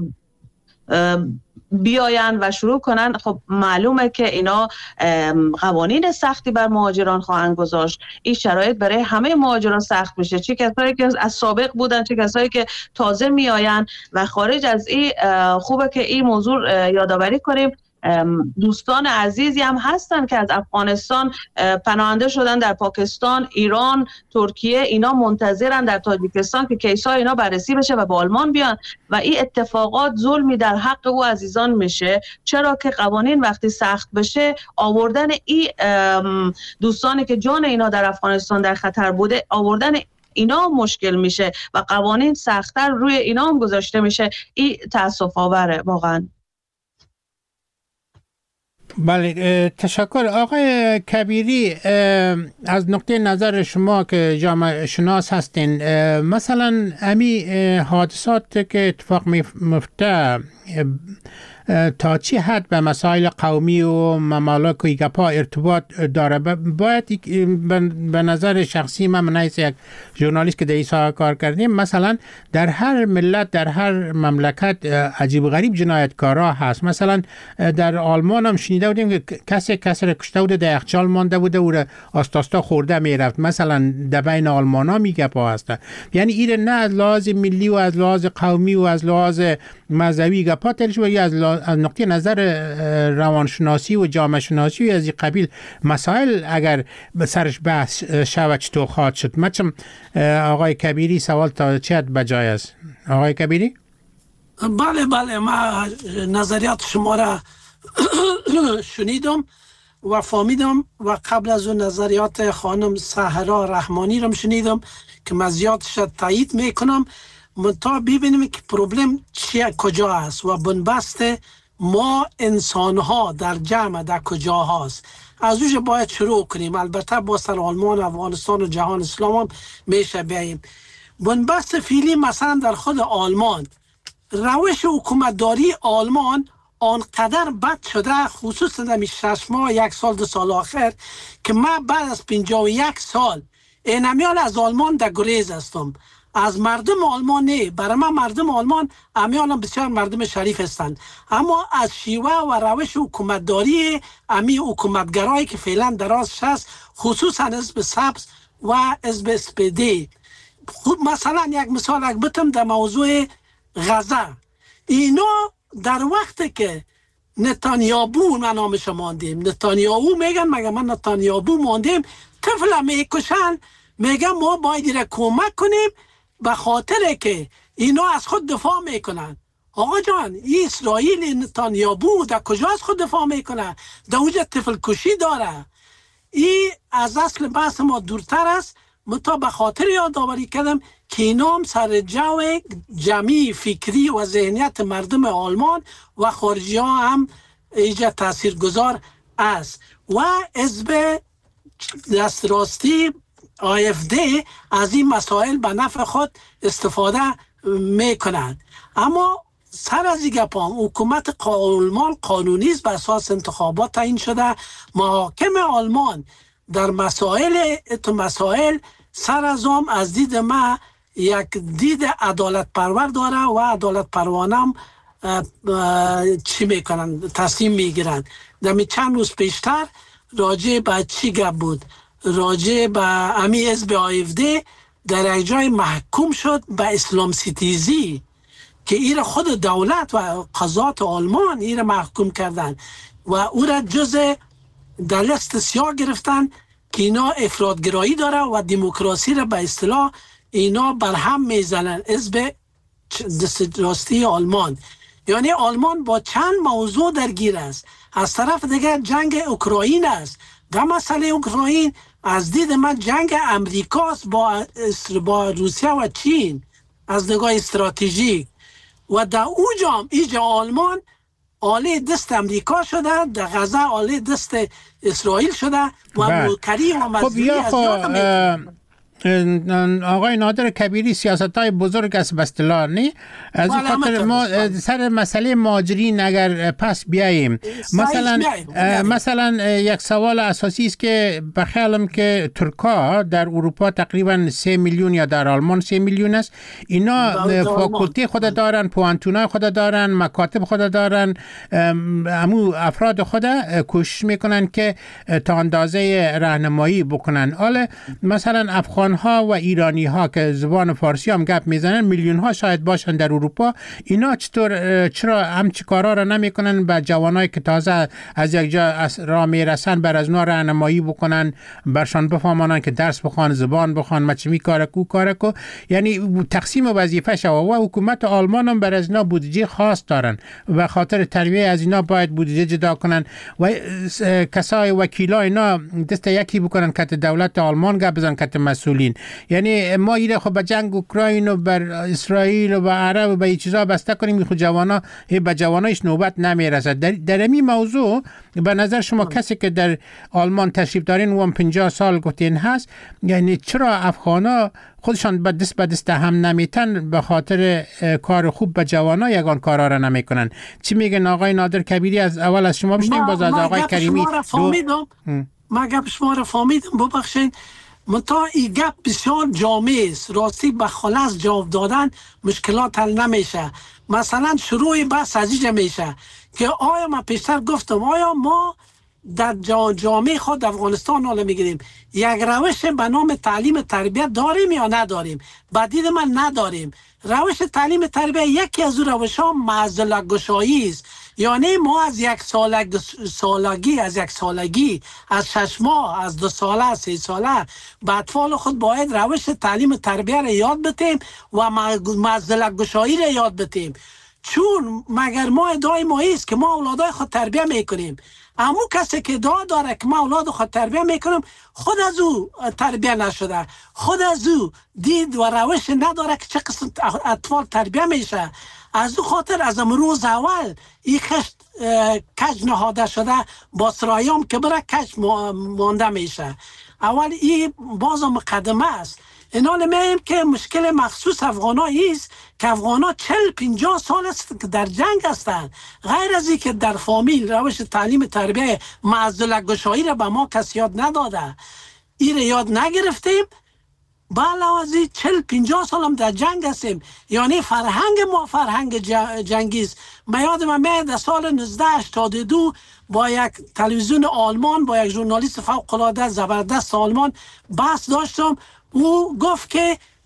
بیاین و شروع کنن، خب معلومه که اینا قوانین سختی بر مهاجران خواهند گذاشت. این شرایط برای همه مهاجران سخت میشه، چه کسایی که از سابق بودن چه کسایی که تازه میآین. و خارج از این خوبه که این موضوع یادآوری کنیم دوستان عزیزی هم هستن که از افغانستان پناهنده شدن در پاکستان، ایران، ترکیه، اینا منتظرن در تاجیکستان که کیسای اینا بررسی بشه و به آلمان بیان و این اتفاقات ظلمی در حق او عزیزان میشه. چرا که قوانین وقتی سخت بشه آوردن این دوستانی که جان اینا در افغانستان در خطر بوده آوردن اینا مشکل میشه و قوانین سخت‌تر روی اینا هم گذاشته میشه. این تأسف آوره واقعا. بله تشکر آقای کبیری. از نقطه نظر شما که جامعه شناس هستین، مثلا امی حادثات که اتفاق میفته تا چی حد به مسائل قومی و ممالک و ایگپا ارتباط داره؟ باید به نظر شخصی من حیث یک ژورنالیست که در این ساحه کار کردیم، مثلا در هر ملت در هر مملکت عجیب غریب جنایتکارا هست. مثلا در آلمان هم شنیده بودیم که کسی را کشته بوده در یخچال مانده بوده و آستاستا خورده میرفت. مثلا در بین آلمان ها میگپا هست. یعنی این نه از لحاظ ملی و از لحاظ قومی و از لحاظ مذهبی گپا ترش و یا از نقطه نظر روانشناسی و جامعه شناسی و از این قبیل مسائل اگر به سرش بحث شود چطور خواهد شد؟ مثلا آقای کبیری سوال تا چه حد بجای است؟ آقای کبیری؟ بله من نظریات شما را شنیدم و فهمیدم و قبل از اون نظریات خانم سحرا رحمانی را شنیدم که مزیاتش تایید میکنم. تا ببینیم که پروبلم چیه کجا است و بنبست ما انسان ها در جمع در کجا هست. از اوج باید شروع کنیم. البته با سر آلمان، افغانستان و جهان اسلام هم میشه بیاییم. بنبست فعلی مثلا در خود آلمان، روش حکومتداری آلمان آنقدر بد شده، خصوصا در 6 ماه 1 سال 2 سال آخر، که من بعد از 51 سال اینمیال از آلمان در گریز هستم. از مردم آلمان نه، برای من مردم آلمان امیالان بسیار مردم شریف هستند، اما از شیوه و روش حکومتداری امی حکومتگرایی که فعلا درازش هست، خصوصا حزب سبز و حزب اسپیدی. مثلا یک مثال بتم در موضوع غزه، اینا در وقتی که نتانیاهو من نامش ماندیم، نتانیاهو میگن مگه من نتانیاهو ماندیم، طفل میکشن، میگن ما باید را کمک کنیم به خاطر که اینا از خود دفاع میکنن. آقا جان این اسرائیل نتانیاهو در کجا از خود دفاع میکنه؟ در اونجا طفل کشی داره. این از اصل بحث ما دورتر است. متا به خاطر یادآوری کردم که اینا هم سر جو جمعی فکری و ذهنیت مردم آلمان و خارجی ها هم ایجا تأثیر گذار است و حزب دست راستی AfD از این مسائل به نفع خود استفاده میکنند. اما سر از این گپام حکومت آلمان قانونی است، بر اساس انتخابات تعیین شده. محاکم آلمان در مسائل سر از آن از دید ما یک دید عدالت پرور داره و عدالت پروانم چی میکنن؟ تصمیم میگیرن. دمی چند روز پیشتر راجع به چی گپ بود؟ راجع به امی حزب AfD در یک جای محکوم شد به اسلام ستیزی که این خود دولت و قضات آلمان این محکوم کردن و او را جز در لیست سیاه گرفتن که اینا افراطگرایی داره و دموکراسی را به اصطلاح اینا برهم میزنن. حزب دست راستی آلمان، یعنی آلمان با چند موضوع درگیر است. از طرف دیگر جنگ اوکراین است. در مسئله اوکراین از دید من جنگ امریکاست با روسیه و چین از نگاه استراتژیک و در اوجام ایجا آلمان آله دست امریکا شده، در غزه آله دست اسرائیل شده و ملکری و مزدوری از یادم آقای نادر کبیری سیاست‌های بزرگ است به اصطلاح نی از این خاطر ما سر مسئله مهاجرین اگر پس بیاییم مثلا یک سوال اساسی است که بخیالم که ترکا در اروپا تقریبا 3 میلیون یا در آلمان 3 میلیون است. اینا فاکولته خود دارن، پوانتونای خود دارن، مکاتب خود دارن، امو افراد خود کوشش میکنن که تا اندازه راهنمایی بکنن. حالا مثلا افغان ها و ایرانی ها که زبان فارسی هم گپ میزنن میلیون ها شاید باشن در اروپا. اینا چرا همچی کارا را نمیکنن به جوانایی که تازه از یک جا راه میرسن بر از اونا راهنمایی بکنن، برشان بفهمانن که درس بخوان، زبان بخوان، مچمی کارکو کارکو، یعنی تقسیم وظیفه شو. و حکومت آلمان هم بر از اینا بودجه خاص دارن و خاطر تربیه از اینا باید بودجه جدا کنن و کسای وکیلا اینا دست یکی بکنن که دولت آلمان گپ بزنن که مسئولین. یعنی ما ایره خب به جنگ اوکراین و بر اسرائیل و عرب و به این چیزا بسته کنیم، خود جوانا به جوانایش نوبت نمیرسد. در این موضوع به نظر شما کسی که در آلمان تشریف دارین و 50 سال گفتین هست، یعنی چرا افغانا خودشان به دست هم نمیتن به خاطر کار خوب به جوانا یگان کارا را نمیکنن؟ چی میگن آقای نادر کبیری؟ از اول از شما بشنیم باز از آقای کریمی. ما گپ شما را فهمیدم، ببخشید متا این گپ بسیار جامع است. راستی به خلاص جواب دادن مشکلات حل نمیشه. مثلا شروع بحث از اینجا میشه که آیا من پیشتر گفتم آیا ما در جامعه خود افغانستان حالا میگیریم یک روش به نام تعلیم تربیت داریم یا نداریم؟ بدید من نداریم. روش تعلیم تربیت یکی از روش ها معضله گشایی است. یعنی ما از یک سالگی از 6 ماه، از 2 ساله، 3 ساله به اطفال خود باید روش تعلیم تربیت را یاد بدیم و معضله گشایی را یاد بدیم. چون مگر ما ادعای ما است که ما اولادای خود تربیت میکنیم، اما کسی که ادعا داره که ما اولاد خود تربیت میکنیم خود از او تربیت نشده، خود از او دید و روش نداره که چه قسم اطفال تربیت میشه. از او خاطر از امروز اول این کج نهاده شده با سرایام که برای کج مانده میشه. اول این باز مقدمه است. اینا میگیم که مشکل مخصوص افغانا است که افغانا 40-50 سال است که در جنگ هستند. غیر از این که در فامیل روش تعلیم تربیت معضله گشایی را به ما کسی یاد نداده، این را یاد نگرفتیم. علاوه از 40-50 سال هم در جنگ هستیم. یعنی فرهنگ ما فرهنگ جنگی است. من یادم میاد در سال 1982 با یک تلویزیون آلمان با یک ژورنالیست فوق العاده زبردست آلمان بحث داشتم. او گفت که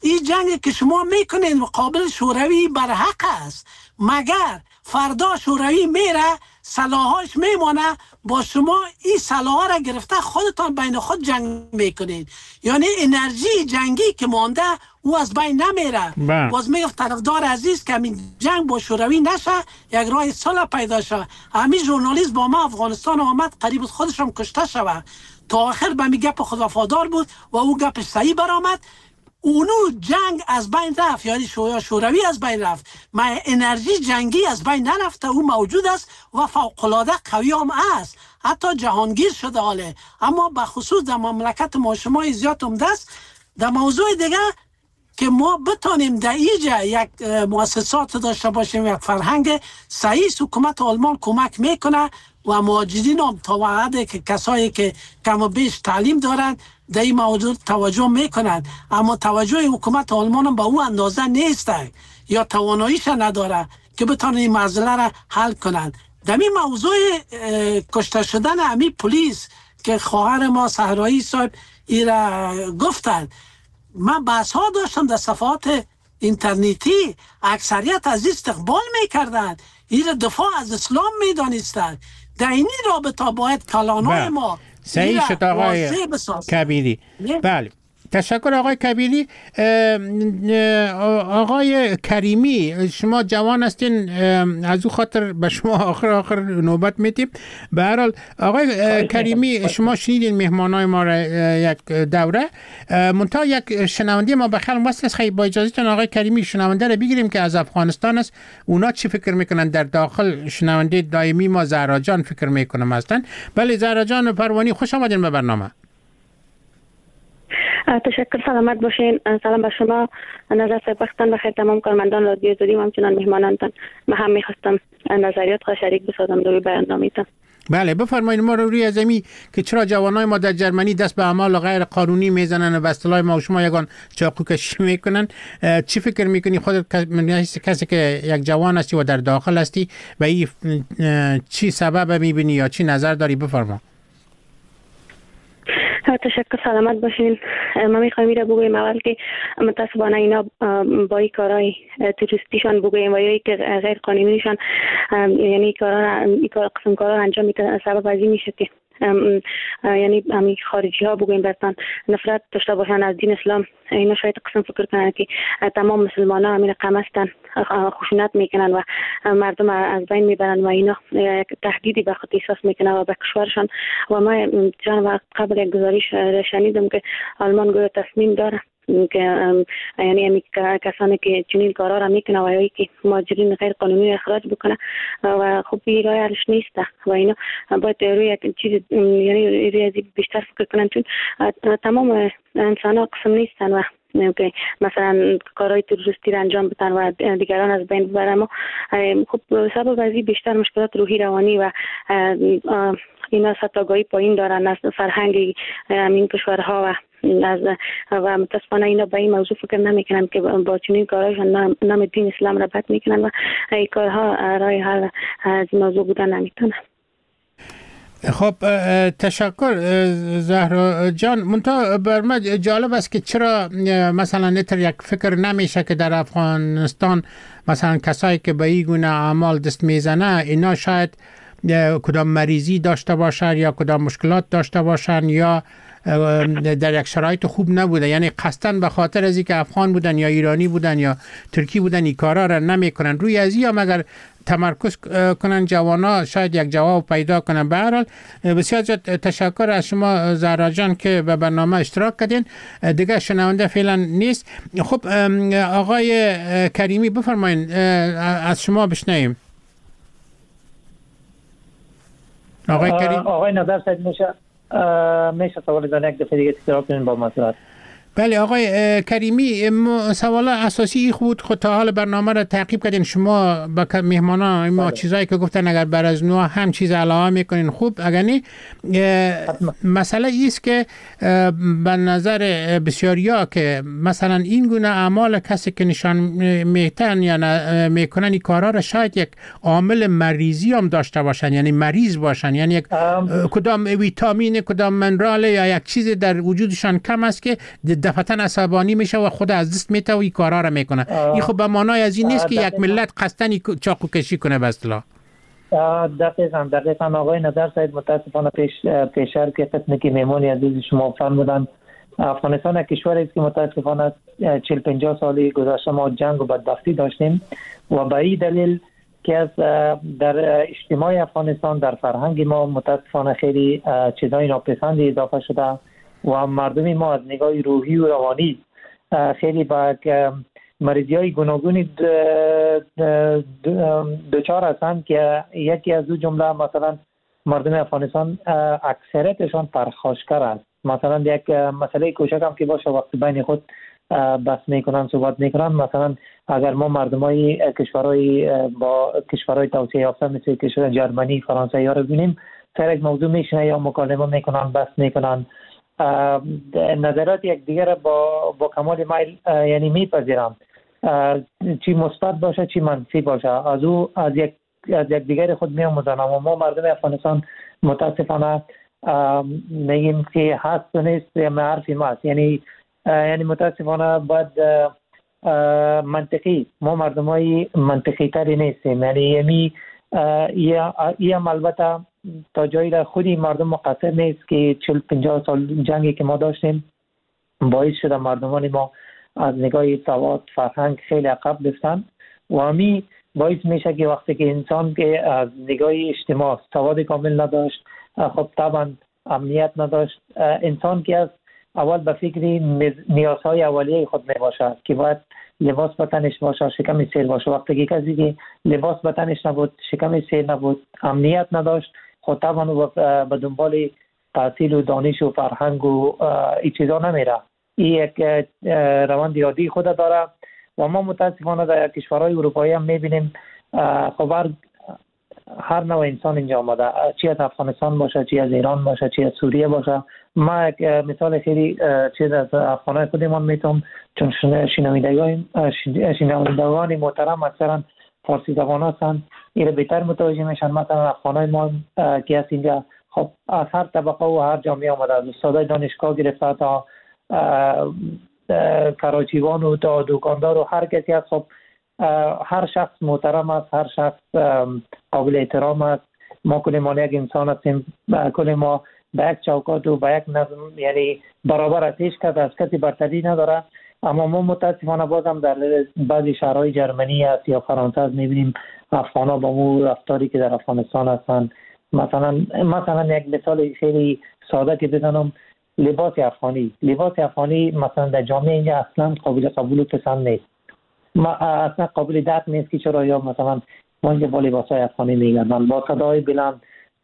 این جنگ که شما میکنین مقابل شوروی برحق است، مگر فردا شوروی میره سلاحاش میمانه، با شما این سلاح را گرفته خودتان بین خود جنگ میکنین. یعنی انرژی جنگی که مانده او از بین نمیره. باز میگم طرفدار عزیز که همین جنگ با شوروی نشه، یک راه صلح پیدا شه. همین ژورنالیست با ما افغانستان آمد قریب خودش هم کشته شوه، تا آخر به می گپ خود وفادار بود و او گپش صحیح برآمد. اونو جنگ از بین رفت، یعنی شوروی از بین رفت، ما انرژی جنگی از بین نرفته، او موجود است و فوق‌العاده قوی هم است، حتی جهانگیر شده حاله. اما به خصوص در مملکت ما شما زیاد عمده است. در موضوع دیگه که ما بتانیم در اینجا یک مؤسسات داشته باشیم، یک فرهنگ صحیح، حکومت آلمان کمک میکنه و مهاجرین هم تا وعده که کسایی که کم و بیش تعلیم دارند در این موضوع توجه میکنند، اما توجه حکومت آلمان هم به اون اندازه نیست یا تواناییش نداره که بتونه این مسئله را حل کنند. در این موضوع کشته شدن امی پلیس که خواهر ما صحرایی صاحب ایرا گفتند، من بحث ها داشتم در صفحات اینترنتی، اکثریت از استقبال میکردند، این دفاع از اسلام میدانستند. در این رابطه باید کلانای ما صحیح شد آقای کبیری. بله تشکر آقای کبیری. آقای کریمی، شما جوان هستین، از او خاطر به شما آخر نوبت میتیم. به هر حال آقای کریمی، شما شنیدین مهمانای ما را یک دوره، منتها یک شنونده ما بخیر واسه خیلی با اجازهتون آقای کریمی شنونده را بگیریم که از افغانستان است. اونا چی فکر میکنن در داخل؟ شنونده دائمی ما زهرا جان فکر میکنم هستن. بله زهرا جان پروانی، خوش آمدین به برنامه. تشکر، سلامت باشین. سلام به شما، نظر بختن بخیر تمام کارمندان رادیو زدی و همچنان مهمانانتان. من هم میخواستم نظریات را شریک بسازم روی برنامه‌تان. بله بفرمایید. ما روی ازمی که چرا جوانای ما در جرمنی دست به اعمال غیر قانونی میزنن و به اصطلاح ما و شما یگان چاقو کشی میکنن، چی فکر میکنی خودت کسی که یک جوان هستی و در داخل هستی و این چی سبب میبینی یا چی نظر داری؟ بفرما. تشکر، سلامت باشین. ما میخوایم این را بگویم اول که متاسفانه اینا با این کارهای توریستیشان بگویم و یا که غیر قانونیشان، یعنی قسم کارها انجام میده، سبب از این میشه که یعنی همین خارجی ها بگویم برتن نفرت داشته باشن از دین اسلام. اینا شاید قسم فکر کنن که تمام مسلمان ها همین رقم هستن، خشونت میکنن و مردم از بین میبرن و اینا تهدیدی به خود احساس میکنن و به کشورشان. و ما چند وقت قبل یک گزارش شنیدم که آلمان گویا تصمیم داره که یعنی همین کسانی که چنین کارا را میکنه و یا که مهاجرین غیر قانونی اخراج بکنه و خب این راه حلش نیست و اینا باید روی یک چیز یعنی روی بیشتر فکر کنن، چون تمام انسان ها قسم نیستن و که مثلا کارهای تروریستی را انجام بدن و دیگران از بین ببرن. اما خب سبب از این بیشتر مشکلات روحی روانی و اینا سطح‌آگاهی پایین دارن از فرهنگ این کشورها و متاسفانه اینا به این موضوع فکر نمیکنن که با چنین کارهاشون نام دین اسلام را بد میکنن و این کارها راه حل از این موضوع بودن نمیتونن. خب تشکر زهرا جان. منتها بر من جالب است که چرا مثلا نتر یک فکر نمیشه که در افغانستان مثلا کسایی که به این گونه اعمال دست میزنه اینا شاید کدام مریضی داشته باشن یا کدام مشکلات داشته باشن یا در یک شرایط خوب نبوده، یعنی قصدن به خاطر از اینکه افغان بودن یا ایرانی بودن یا ترکی بودن این کارا را نمیکنن. روی از یا مگر تمرکز کنن جوانا شاید یک جواب پیدا کنن. به هر حال بسیار تشکر از شما زهرا جان که به برنامه اشتراک کردین. دیگه شنونده فعلا نیست. خب آقای کریمی بفرمایید، از شما بشنویم. آقای نظر سید میشه سوال دانه یک دفعه دیگه تکرار کنین با مسئولات؟ بله آقای کریمی، سوال اساسی خود تا حال برنامه را تعقیب کردین شما با مهمانان ما چیزایی که گفتن اگر بر از نوع هم چیز علاوه میکنین خوب، اگر نه مسئله ایست که به نظر بسیاریا که مثلا این گونه اعمال کسی که نشان میتن یا میکنن این کارا را شاید یک عامل مریضی هم داشته باشن، یعنی مریض باشن، یعنی یک کدام ویتامین کدام منرال یا یک چیز در وجودشان کم است که دفعتاً عصبانی میشه و خود از دست میته و این کارا رو میکنه. این خب به معنای از این نیست که یک ملت قصدن چاقو کشی کنه به اصطلاح. دقیقاً آقای نظر صاحب متاسفانه پیشتر که قسمی که میمونی عزیز شما فرمودن، افغانستان یک کشوری است که متاسفانه 40-50 سالی گذشته ما جنگ و بدبختی داشتیم و به این دلیل که از در اجتماع افغانستان در فرهنگ ما متاسفانه خیلی چیزای ناپسندی اضافه شده و مردم ما از نگاه روحی و روانی خیلی با مریضی های گوناگونی دچار هستند که یکی از دو جمله مثلا مردم افغانستان اکثریتشان پرخاشگر است. مثلا یک مسئله کوچک هم که باشه وقتی بین خود بحث میکنن صحبت میکنن، مثلا اگر ما مردمای کشورهای با کشورهای توسعه یافته مثل کشور جرمنی، فرانسه یا رو ببینیم سر یک موضوع میشنه یا مکالمه میکنن، بحث میکنن، نظرات یک دیگر با کمال میل یعنی میپذیرن، چی مثبت باشه چی منفی باشه از یک دیگر خود میآموزن. و ما مردم افغانستان متاسفانه میگیم که هست و نیست حرفی ماست، یعنی متاسفانه باید منطقی، ما مردمای منطقی تری نیستیم، یعنی هم البته تا جایی در خودی مردم مقصر نیست که 40-50 سال جنگی که ما داشتیم باعث شده مردمان ما از نگاه سواد فرهنگ خیلی عقب بستن و همی باعث میشه که وقتی که انسان که از نگاه اجتماع سواد کامل نداشت، خب طبعا امنیت نداشت، انسان که از اول به فکر نیازهای اولیه خود می باشد که باید لباس به تنش باشه، شکم سیر باشه. وقتی که کسی که لباس به تنش نبود، شکم سیر نبود، امنیت نداشت، خود طبعا به دنبال تحصیل و دانش و فرهنگ و این چیزا نمیره. این یک روند عادی خود داره و ما متاسفانه در کشورهای اروپایی هم میبینیم خب هر نوع انسان اینجا آمده، چی از افغانستان باشه، چی از ایران باشه، چی از سوریه باشه. ما یک مثال خیلی چیز از افغانای خودمان میتونم، چون شنوندگان محترم اکثرا فارسی زبان هستند، این بهتر متوجه میشن. مثلا افغانای ما که هست اینجا خب از هر طبقه و هر جامعه آمده، از استادای دانشگاه گرفته تا کراچیوان و تا دکاندار و هر کسی هست. خب هر شخص محترم است، هر شخص قابل احترام است. ما کل ما یک انسان هستیم، کل ما به یک چوکات و به یک نظم یعنی برابر است، هیچ کس از کسی برتری نداره. اما ما متاسفانه بازم در بعضی شهرهای جرمنی است یا فرانسه است میبینیم افغانا با مو رفتاری که در افغانستان هستند. مثلا یک مثال خیلی ساده که بزنم، لباس افغانی مثلا در جامعه اینجا اصلا قابل قبول و پسند نیست، اصلا قابل درک نیست که چرا یا مثلا ما اینجا با لباسای افغانی میگردن با صدای بلند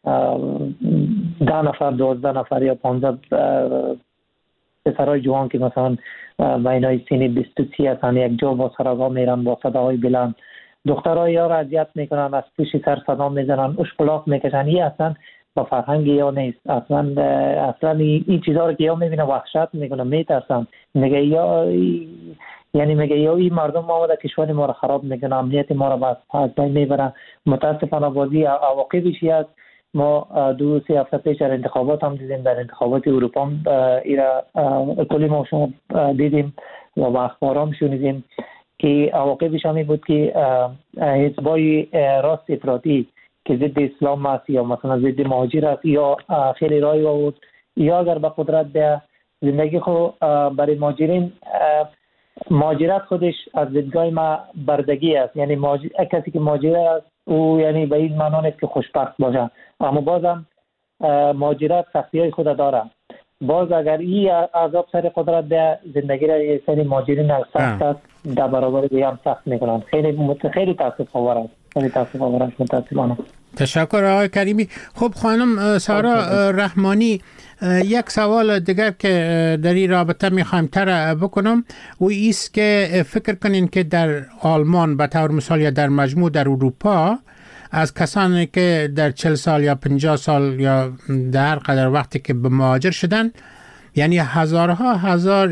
10 نفر 12 نفر یا 15 پسرای جوان که مثلا بینای سن 20-30 هستن یک جا با سراغا میرن با صدای بلند، دخترای یا را اذیت میکنن، از پشت سر صدا میزنن، اشپلاق میکشن. این اصلا با فرهنگ یا نیست، اصلا این چیزا رو که یا میبینه وحشت میکنه، میترسن، میگه یا این مردم ما در کشور ما رو خراب میکنه، امنیت ما رو از بین میبره. متاسفانه بازی عواقبش است. ما 2-3 هفته پیش در انتخابات هم دیدیم، در انتخابات اروپا هم کلی ما شما دیدیم و با اخبار هم شنیدیم که عواقبش هم بود که حزبای راست افراطی که ضد اسلام است یا مثلا ضد مهاجر است یا خیلی رای آورد یا اگر به قدرت به زندگی خود برای مهاجرین، مهاجرت خودش از دیدگاه ما بردگی است، یعنی کسی که مهاجر است او یعنی به این معنی نیست که خوشبخت باشه، اما بازم مهاجرت سختی‌های خود داره. باز اگر این عذاب سر قدرت به زندگی را یه سری مهاجرین سخت است، در برابر دیگه هم سخت میکنن. خیلی تاسف‌آور است، متاسفانه. تشکر آقای کریمی. خب خانم سارا رحمانی، یک سوال دیگر که در این رابطه میخوایم تر بکنم و ایست که فکر کنین که در آلمان به طور مثال یا در مجموع در اروپا از کسانی که در 40 سال یا 50 سال یا در قدر وقتی که به مهاجر شدن یعنی هزارها هزار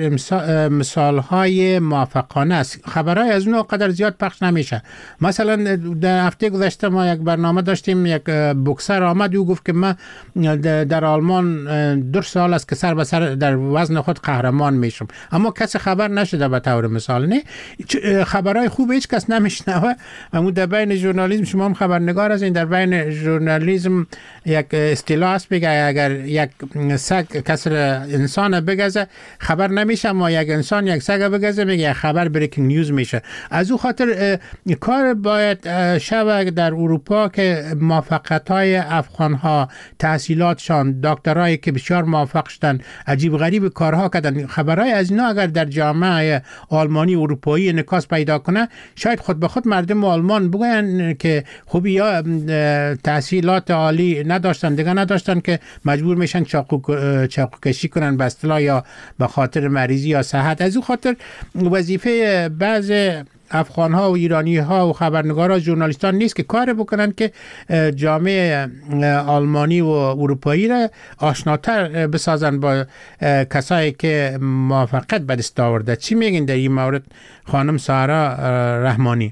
مثالهای موافقانه است. خبرهای از اون قدر زیاد پخش نمیشه. مثلا در هفته گذشته ما یک برنامه داشتیم، یک بوکسر آمد و گفت که من در آلمان 2 سال است که سر به سر در وزن خود قهرمان میشم، اما کسی خبر نشده به طور مثال. نه خبرهای خوب هیچ کس نمیشنوه. اما در بین ژورنالیسم، شما هم خبرنگار هستین، در بین ژورنالیسم یک اصطلاح است بگه اگر یک سگ کسر انسان بگزه خبر نمیشه، اما یک انسان یک سگ بگزه میگه خبر بریکینگ نیوز میشه. از او خاطر کار باید شود در اروپا که موفقیت‌های افغان‌ها، تحصیلاتشان، دکترایی که بسیار موفق شدن، عجیب غریب کارها کردن، خبرهای از اینا اگر در جامعه آلمانی اروپایی انعکاس پیدا کنه، شاید خود به خود مردم آلمان بگوین که خوبی یا تحصیلات عالی نداشتن، دیگه نداشتن که مجبور میشن چاقو کشی کنن به اصطلاح یا به خاطر مریضی یا صحت. از اون خاطر وظیفه بعض افغان‌ها و ایرانی‌ها و خبرنگارا، ژورنالیستان نیست که کار بکنن که جامعه آلمانی و اروپایی را آشناتر بسازن با کسایی که موفقیت به دست آورده. چی میگین در این مورد خانم سارا رحمانی؟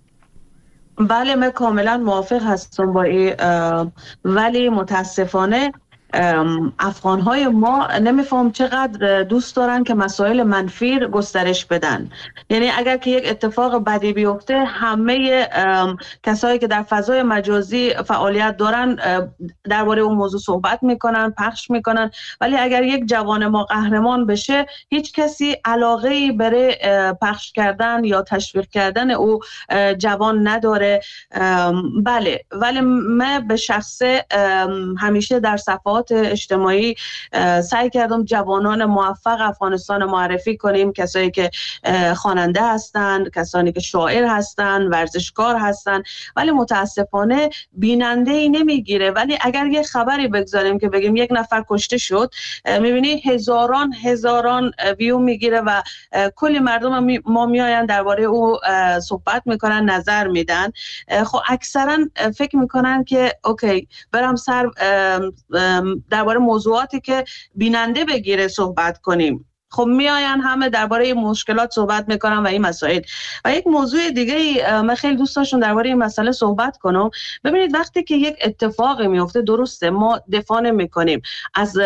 بله، من کاملا موافق هستم با این، ولی متاسفانه افغان‌های ما نمیفهم چقدر دوست دارن که مسائل منفی گسترش بدن. یعنی اگر که یک اتفاق بدی بیفته، همه کسایی که در فضای مجازی فعالیت دارن درباره اون موضوع صحبت میکنن، پخش میکنن، ولی اگر یک جوان ما قهرمان بشه، هیچ کسی علاقه‌ای برای پخش کردن یا تشویق کردن او جوان نداره. بله، ولی من به شخصه همیشه در صفحات اجتماعی سعی کردم جوانان موفق افغانستان معرفی کنیم، کسایی که خواننده هستند، کسانی که شاعر هستند، ورزشکار هستند، ولی متاسفانه بیننده ای نمیگیره. ولی اگر یه خبری بگذاریم که بگیم یک نفر کشته شد، میبینی هزاران ویو میگیره و کلی مردم ما میآیند درباره او صحبت میکنن، نظر میدن. خب اکثرا فکر میکنن که اوکی برم سر درباره موضوعاتی که بیننده بگیره صحبت کنیم. خب میآین همه درباره مشکلات صحبت میکنن و این مسائل. و یک موضوع دیگه من خیلی دوست داشتم درباره این مسئله صحبت کنم. ببینید وقتی که یک اتفاقی میفته، درسته ما دفاع نمیکنیم از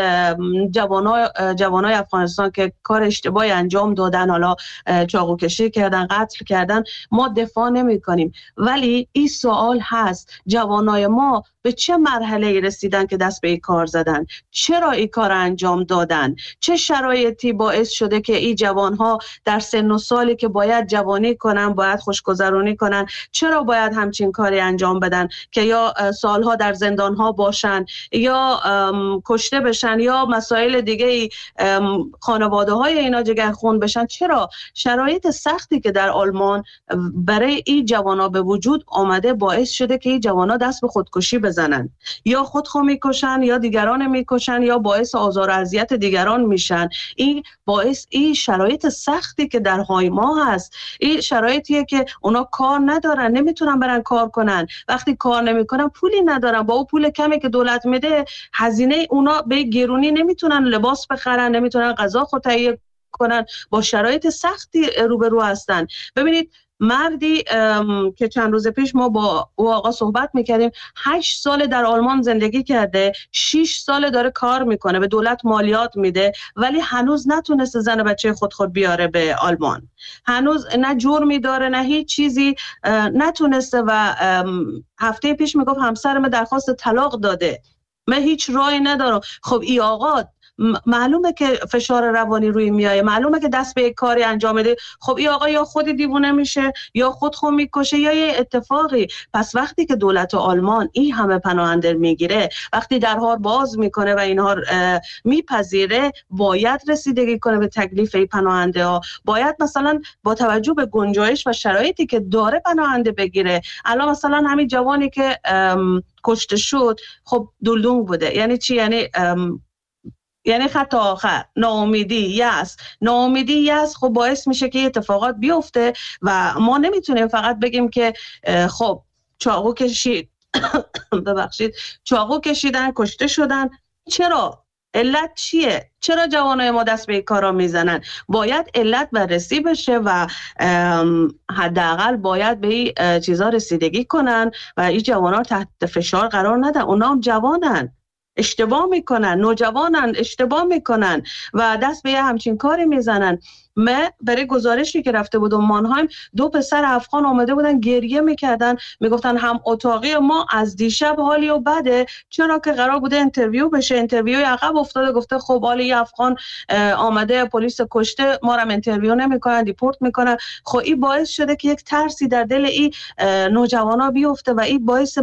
جوانای افغانستان که کار اشتباهی انجام دادن، حالا چاقو کشی کردن، قتل کردن، ما دفاع نمیکنیم. ولی این سوال هست جوانای ما به چه مرحله رسیدن که دست به این کار زدن؟ چرا این کار انجام دادن؟ چه شرایطی باعث شده که این جوانها در سن و سالی که باید جوانی کنن، باید خوشگذرانی کنن، چرا باید همچین کاری انجام بدن که یا سالها در زندانها باشن یا کشته بشن یا مسائل دیگه خانواده های اینا جگرخون بشن؟ چرا شرایط سختی که در آلمان برای این جوانا به وجود آمده باعث شده که این جوانا دست به خودکشی بزنن، یا خودخو میکشن یا دیگران میکشن یا باعث آزار و اذیت دیگران میشن؟ این شرایط سختی که در های ما هست، این شرایطیه که اونا کار ندارن، نمیتونن برن کار کنن. وقتی کار نمیکنن پولی ندارن، با اون پول کمی که دولت میده هزینه اونا به گرونی نمیتونن لباس بخرن، نمیتونن غذا خود تهیه کنن، با شرایط سختی روبرو هستن. ببینید مردی که چند روز پیش ما با او آقا صحبت میکردیم، 8 سال در آلمان زندگی کرده، 6 سال داره کار میکنه، به دولت مالیات میده، ولی هنوز نتونسته زن بچه خود بیاره به آلمان. هنوز نه جرمی داره نه هیچ چیزی نتونسته و هفته پیش میگفت همسرم درخواست طلاق داده، من هیچ راهی ندارم. خب ای آقا معلومه که فشار روانی روی میایه، معلومه که دست به یک کاری انجام میده. خب این آقا یا خود دیوونه میشه یا خودخو میکشه یا یه اتفاقی. پس وقتی که دولت آلمان این همه پناهنده میگیره، وقتی درها باز میکنه و اینها میپذیره، باید رسیدگی کنه به تکلیف این پناهنده ها. باید مثلا با توجه به گنجایش و شرایطی که داره پناهنده بگیره. الان مثلا همین جوانی که کشته شد، خب دلدونگ بوده. یعنی چی؟ یعنی خط آخر، ناامیدی، یأس خب باعث میشه که اتفاقات بیفته و ما نمیتونیم فقط بگیم که خب چاقو کشیدن، کشته شدن. چرا علت چیه؟ چرا جوانای ما دست به این کارا میزنن؟ باید علت بررسی بشه و حداقل باید به این چیزا رسیدگی کنن و این جوانا تحت فشار قرار ندن. اونا هم جوانن، اشتباه میکنن، نوجوانن، اشتباه میکنن و دست به همچین کاری میزنن. من برای گزارشی که رفته بودم مانهایم، 2 پسر افغان آمده بودن گریه میکردن، میگفتن هم اتاقی ما از دیشب حالی و بده، چرا که قرار بوده اینترویو بشه، اینترویو عقب افتاده. گفته خب حالی افغان آمده پلیس کشته، ما رو اینترویو نمیکنن، دیپورت میکنن. خب این باعث شده که یک ترسی در دل این نوجوانا بیفته و این باعث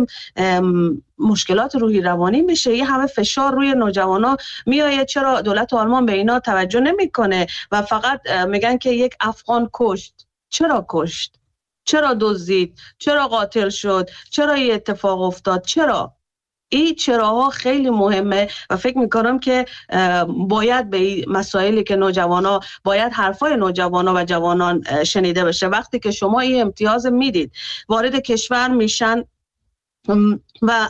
مشکلات روحی روانی میشه. این همه فشار روی نوجوانا میآید. چرا دولت آلمان به اینا توجه نمیکنه و فقط میگن که یک افغان کشت؟ چرا کشت؟ چرا دزدید؟ چرا قاتل شد؟ چرا این اتفاق افتاد؟ چرا؟ این چراها خیلی مهمه و فکر میکنم که باید به این مسائلی که نوجوانا، باید حرفای نوجوانا و جوانان شنیده بشه. وقتی که شما این امتیاز میدید، وارد کشور میشن و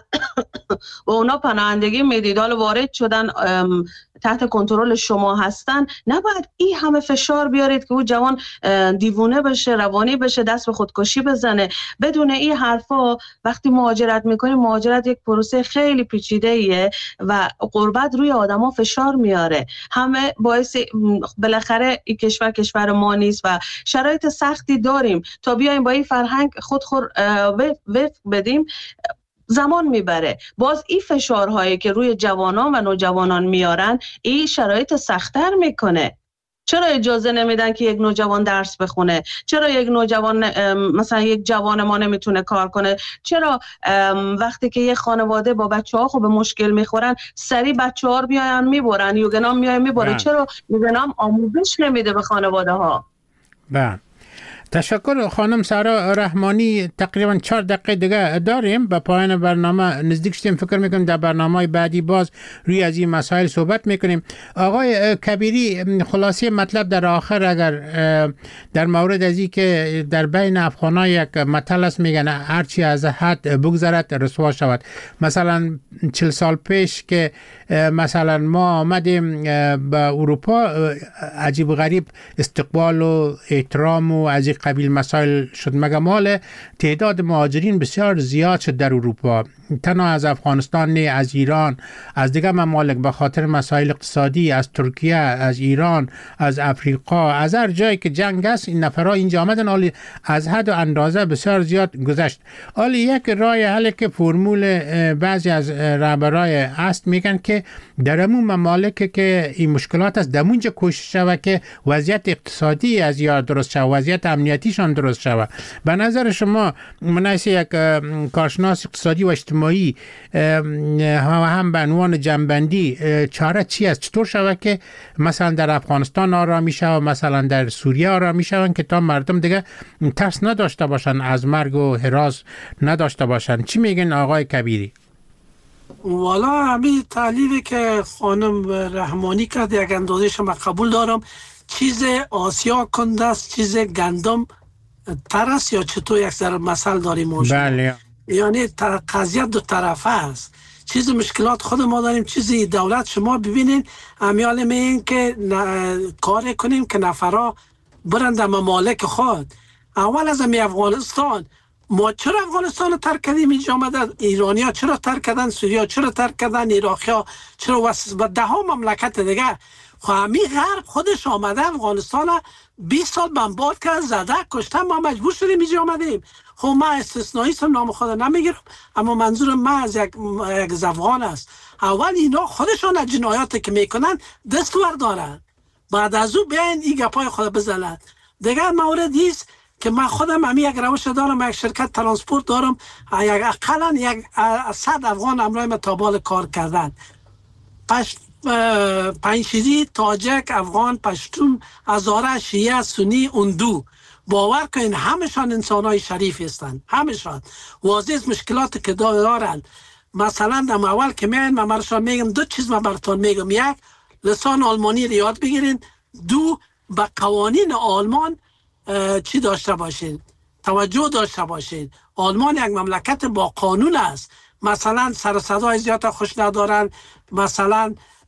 اونا پناهندگی میدید، حالا وارد شدن تحت کنترل شما هستن، نباید این همه فشار بیارید که اون جوان دیوونه بشه، روانی بشه، دست به خودکشی بزنه. بدون این حرفا وقتی مهاجرت میکنیم، مهاجرت یک پروسه خیلی پیچیده ایه و غربت روی آدما فشار میاره. همه باعث، بالاخره این کشور ما نیست و شرایط سختی داریم. تا بیایم با این فرهنگ خودخور وفق بدیم زمان میبره. باز این فشارهایی که روی جوانان و نوجوانان میارن، این شرایط سخت‌تر میکنه. چرا اجازه نمیدن که یک نوجوان درس بخونه؟ چرا یک نوجوان، مثلا یک جوان ما نمیتونه کار کنه؟ چرا وقتی که یک خانواده با بچه‌ها خب به مشکل میخورن، سری بچه‌ها رو میاین میبرن، یوگنام میاین میبره؟ چرا یوگنام آموزش نمیده به خانواده ها؟ بله. تشکر خانم سارا رحمانی. تقریبا 4 دقیقه دیگه داریم به پایان برنامه نزدیک شدیم. فکر میکنم در برنامه بعدی باز روی از این مسائل صحبت میکنیم. آقای کبیری، خلاصه مطلب در آخر، اگر در مورد از این که در بین افغان‌ها یک متل است، میگن هرچی از حد بگذرد رسوا شود. مثلا 40 سال پیش که مثلا ما آمدیم به اروپا، عجیب و غریب استقبال و احترام و از این قبیل مسائل شد، مگه مال تعداد مهاجرین بسیار زیاد شد در اروپا، تنها از افغانستان نه، از ایران، از دیگر ممالک، به خاطر مسائل اقتصادی، از ترکیه، از ایران، از افریقا، از هر جایی که جنگ است این نفرها اینجا آمدن. حالی از حد و اندازه بسیار زیاد گذشت. حالی یک راه حل که فرمول بعضی از رهبرای است میگن که در همون ممالک که این مشکلات است، دمونجا کوشش شود که وضعیت اقتصادی از یار درست شود، وضعیت امنیتیشان درست شود. به نظر شما مناسب یک کارشناس اقتصادی و اجتماعی هم به عنوان جنبندی چاره چی است؟ چطور شود که مثلا در افغانستان آرامی شود، مثلا در سوریه آرامی شوند که تا مردم دیگه ترس نداشته باشن، از مرگ و هراس نداشته باشن؟ چی میگن آقای کبیری؟ والا همین تحلیلی که خانم رحمانی کرد یک اندازه‌اش من قبول دارم. چیز آسیا کنده است، چیز گندم تر است، یا چطور یک ذره مثل داریم؟ بله. یعنی قضیه دو طرفه است. چیز مشکلات خود ما داریم، چیزی دولت. شما ببینین امیال میگن که کار کنیم که نفرها برند ممالک خود. اول از امی افغانستان، ما چرا افغانستان رو ترک کردیم؟ اینجا آمدن ایرانی ها چرا ترک کردن؟ سوریه ها چرا ترک کردن؟ عراقی ها چرا؟ و 10 مملکت دیگه. خب همی غرب خودش آمده افغانستان 20 سال بمبارد کرد، زده، کشته، ما مجبور شدیم اینجا آمدیم. خب من استثنایی سم نام خود نمیگیرم، اما منظور من از یک افغان است. اول اینا خودشان جنایاتی که میکنن دستور دارن، بعد از او بیاین این گپای خود بزنن. دیگر موردی است که من خودم همی یک روش دارم، یک شرکت ترانسپورت دارم، اقلا 100 افغان همراه من تابال کار کردن. پنجشیری، تاجک، افغان، پشتون، هزاره، شیعه، سنی، اندو. باور کنین همشان انسانای شریف هستند، همشان. واضح مشکلاتی که دارند. مثلا در اول که میاین من برشان میگم 2 چیز من براتون میگم. 1 لسان آلمانی رو یاد بگیرین. 2 به قوانین آلمان چی داشته باشین، توجه داشته باشین. آلمان یک مملکت با قانون است. مثلا سر صدای زیاد خوش ندارن، مثلا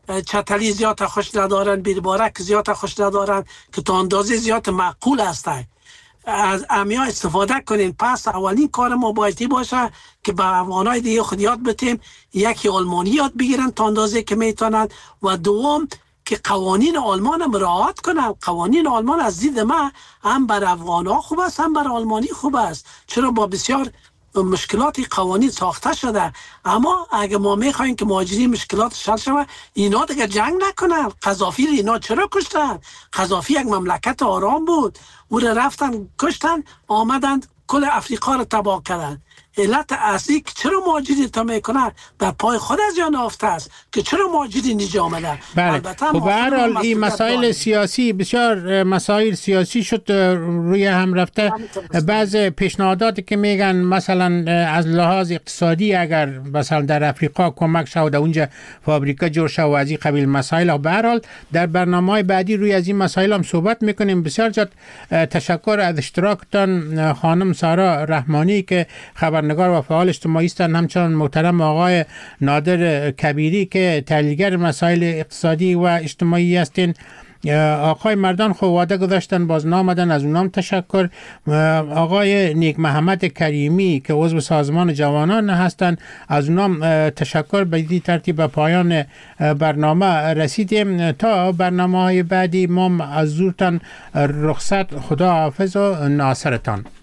چتلی زیاد خوش ندارن، بیربارک زیاد خوش ندارن که تا اندازه زیاد معقول هسته. از امیا استفاده کنین. پس اولین کار ما باید باشه که به افغانای دیگه خود یاد بتیم، یکی آلمانی یاد بگیرن تا اندازه که میتونن، و دوم که قوانین آلمان هم رعایت کنن. قوانین آلمان از دید من هم بر افغانا خوب است هم بر آلمانی خوب است، چرا با بسیار مشکلاتی قوانین ساخته شده. اما اگه ما میخوایم که مهاجرین مشکلات حل شود، اینا دیگه جنگ نکنن. قذافی اینا چرا کشتن؟ قذافی یک مملکت آرام بود، او را رفتن کشتن، آمدن کل افریقا را تباه کردن. علت اصلی که چرا مهاجرین تا میکنن در پای خود از جان آفته است که چرا مهاجرین اینجا آمدن. بله. خب به هر حال این مسائل سیاسی، بسیار مسائل سیاسی شد روی هم رفته. بعض پیشنهاداتی که میگن مثلا از لحاظ اقتصادی اگر مثلا در افریقا کمک شود اونجا فابریکه جور شود و از این قبیل مسائل. به هر حال در برنامه‌های بعدی روی از این مسائل هم صحبت میکنیم. بسیار زیاد تشکر از اشتراکتان خانم سارا رحمانی که خبرنگار و فعال اجتماعی هستند، همچنان محترم آقای نادر کبیری که تحلیلگر مسائل اقتصادی و اجتماعی هستند. آقای مردان خو وعده گذاشتن باز نامدن، از اونام تشکر. آقای نیک محمد کریمی که عضو سازمان جوانان هستند، از اونام تشکر. به این ترتیب به پایان برنامه رسیدیم. تا برنامه های بعدی ما از زورتان رخصت. خدا حافظ و ناصرتان.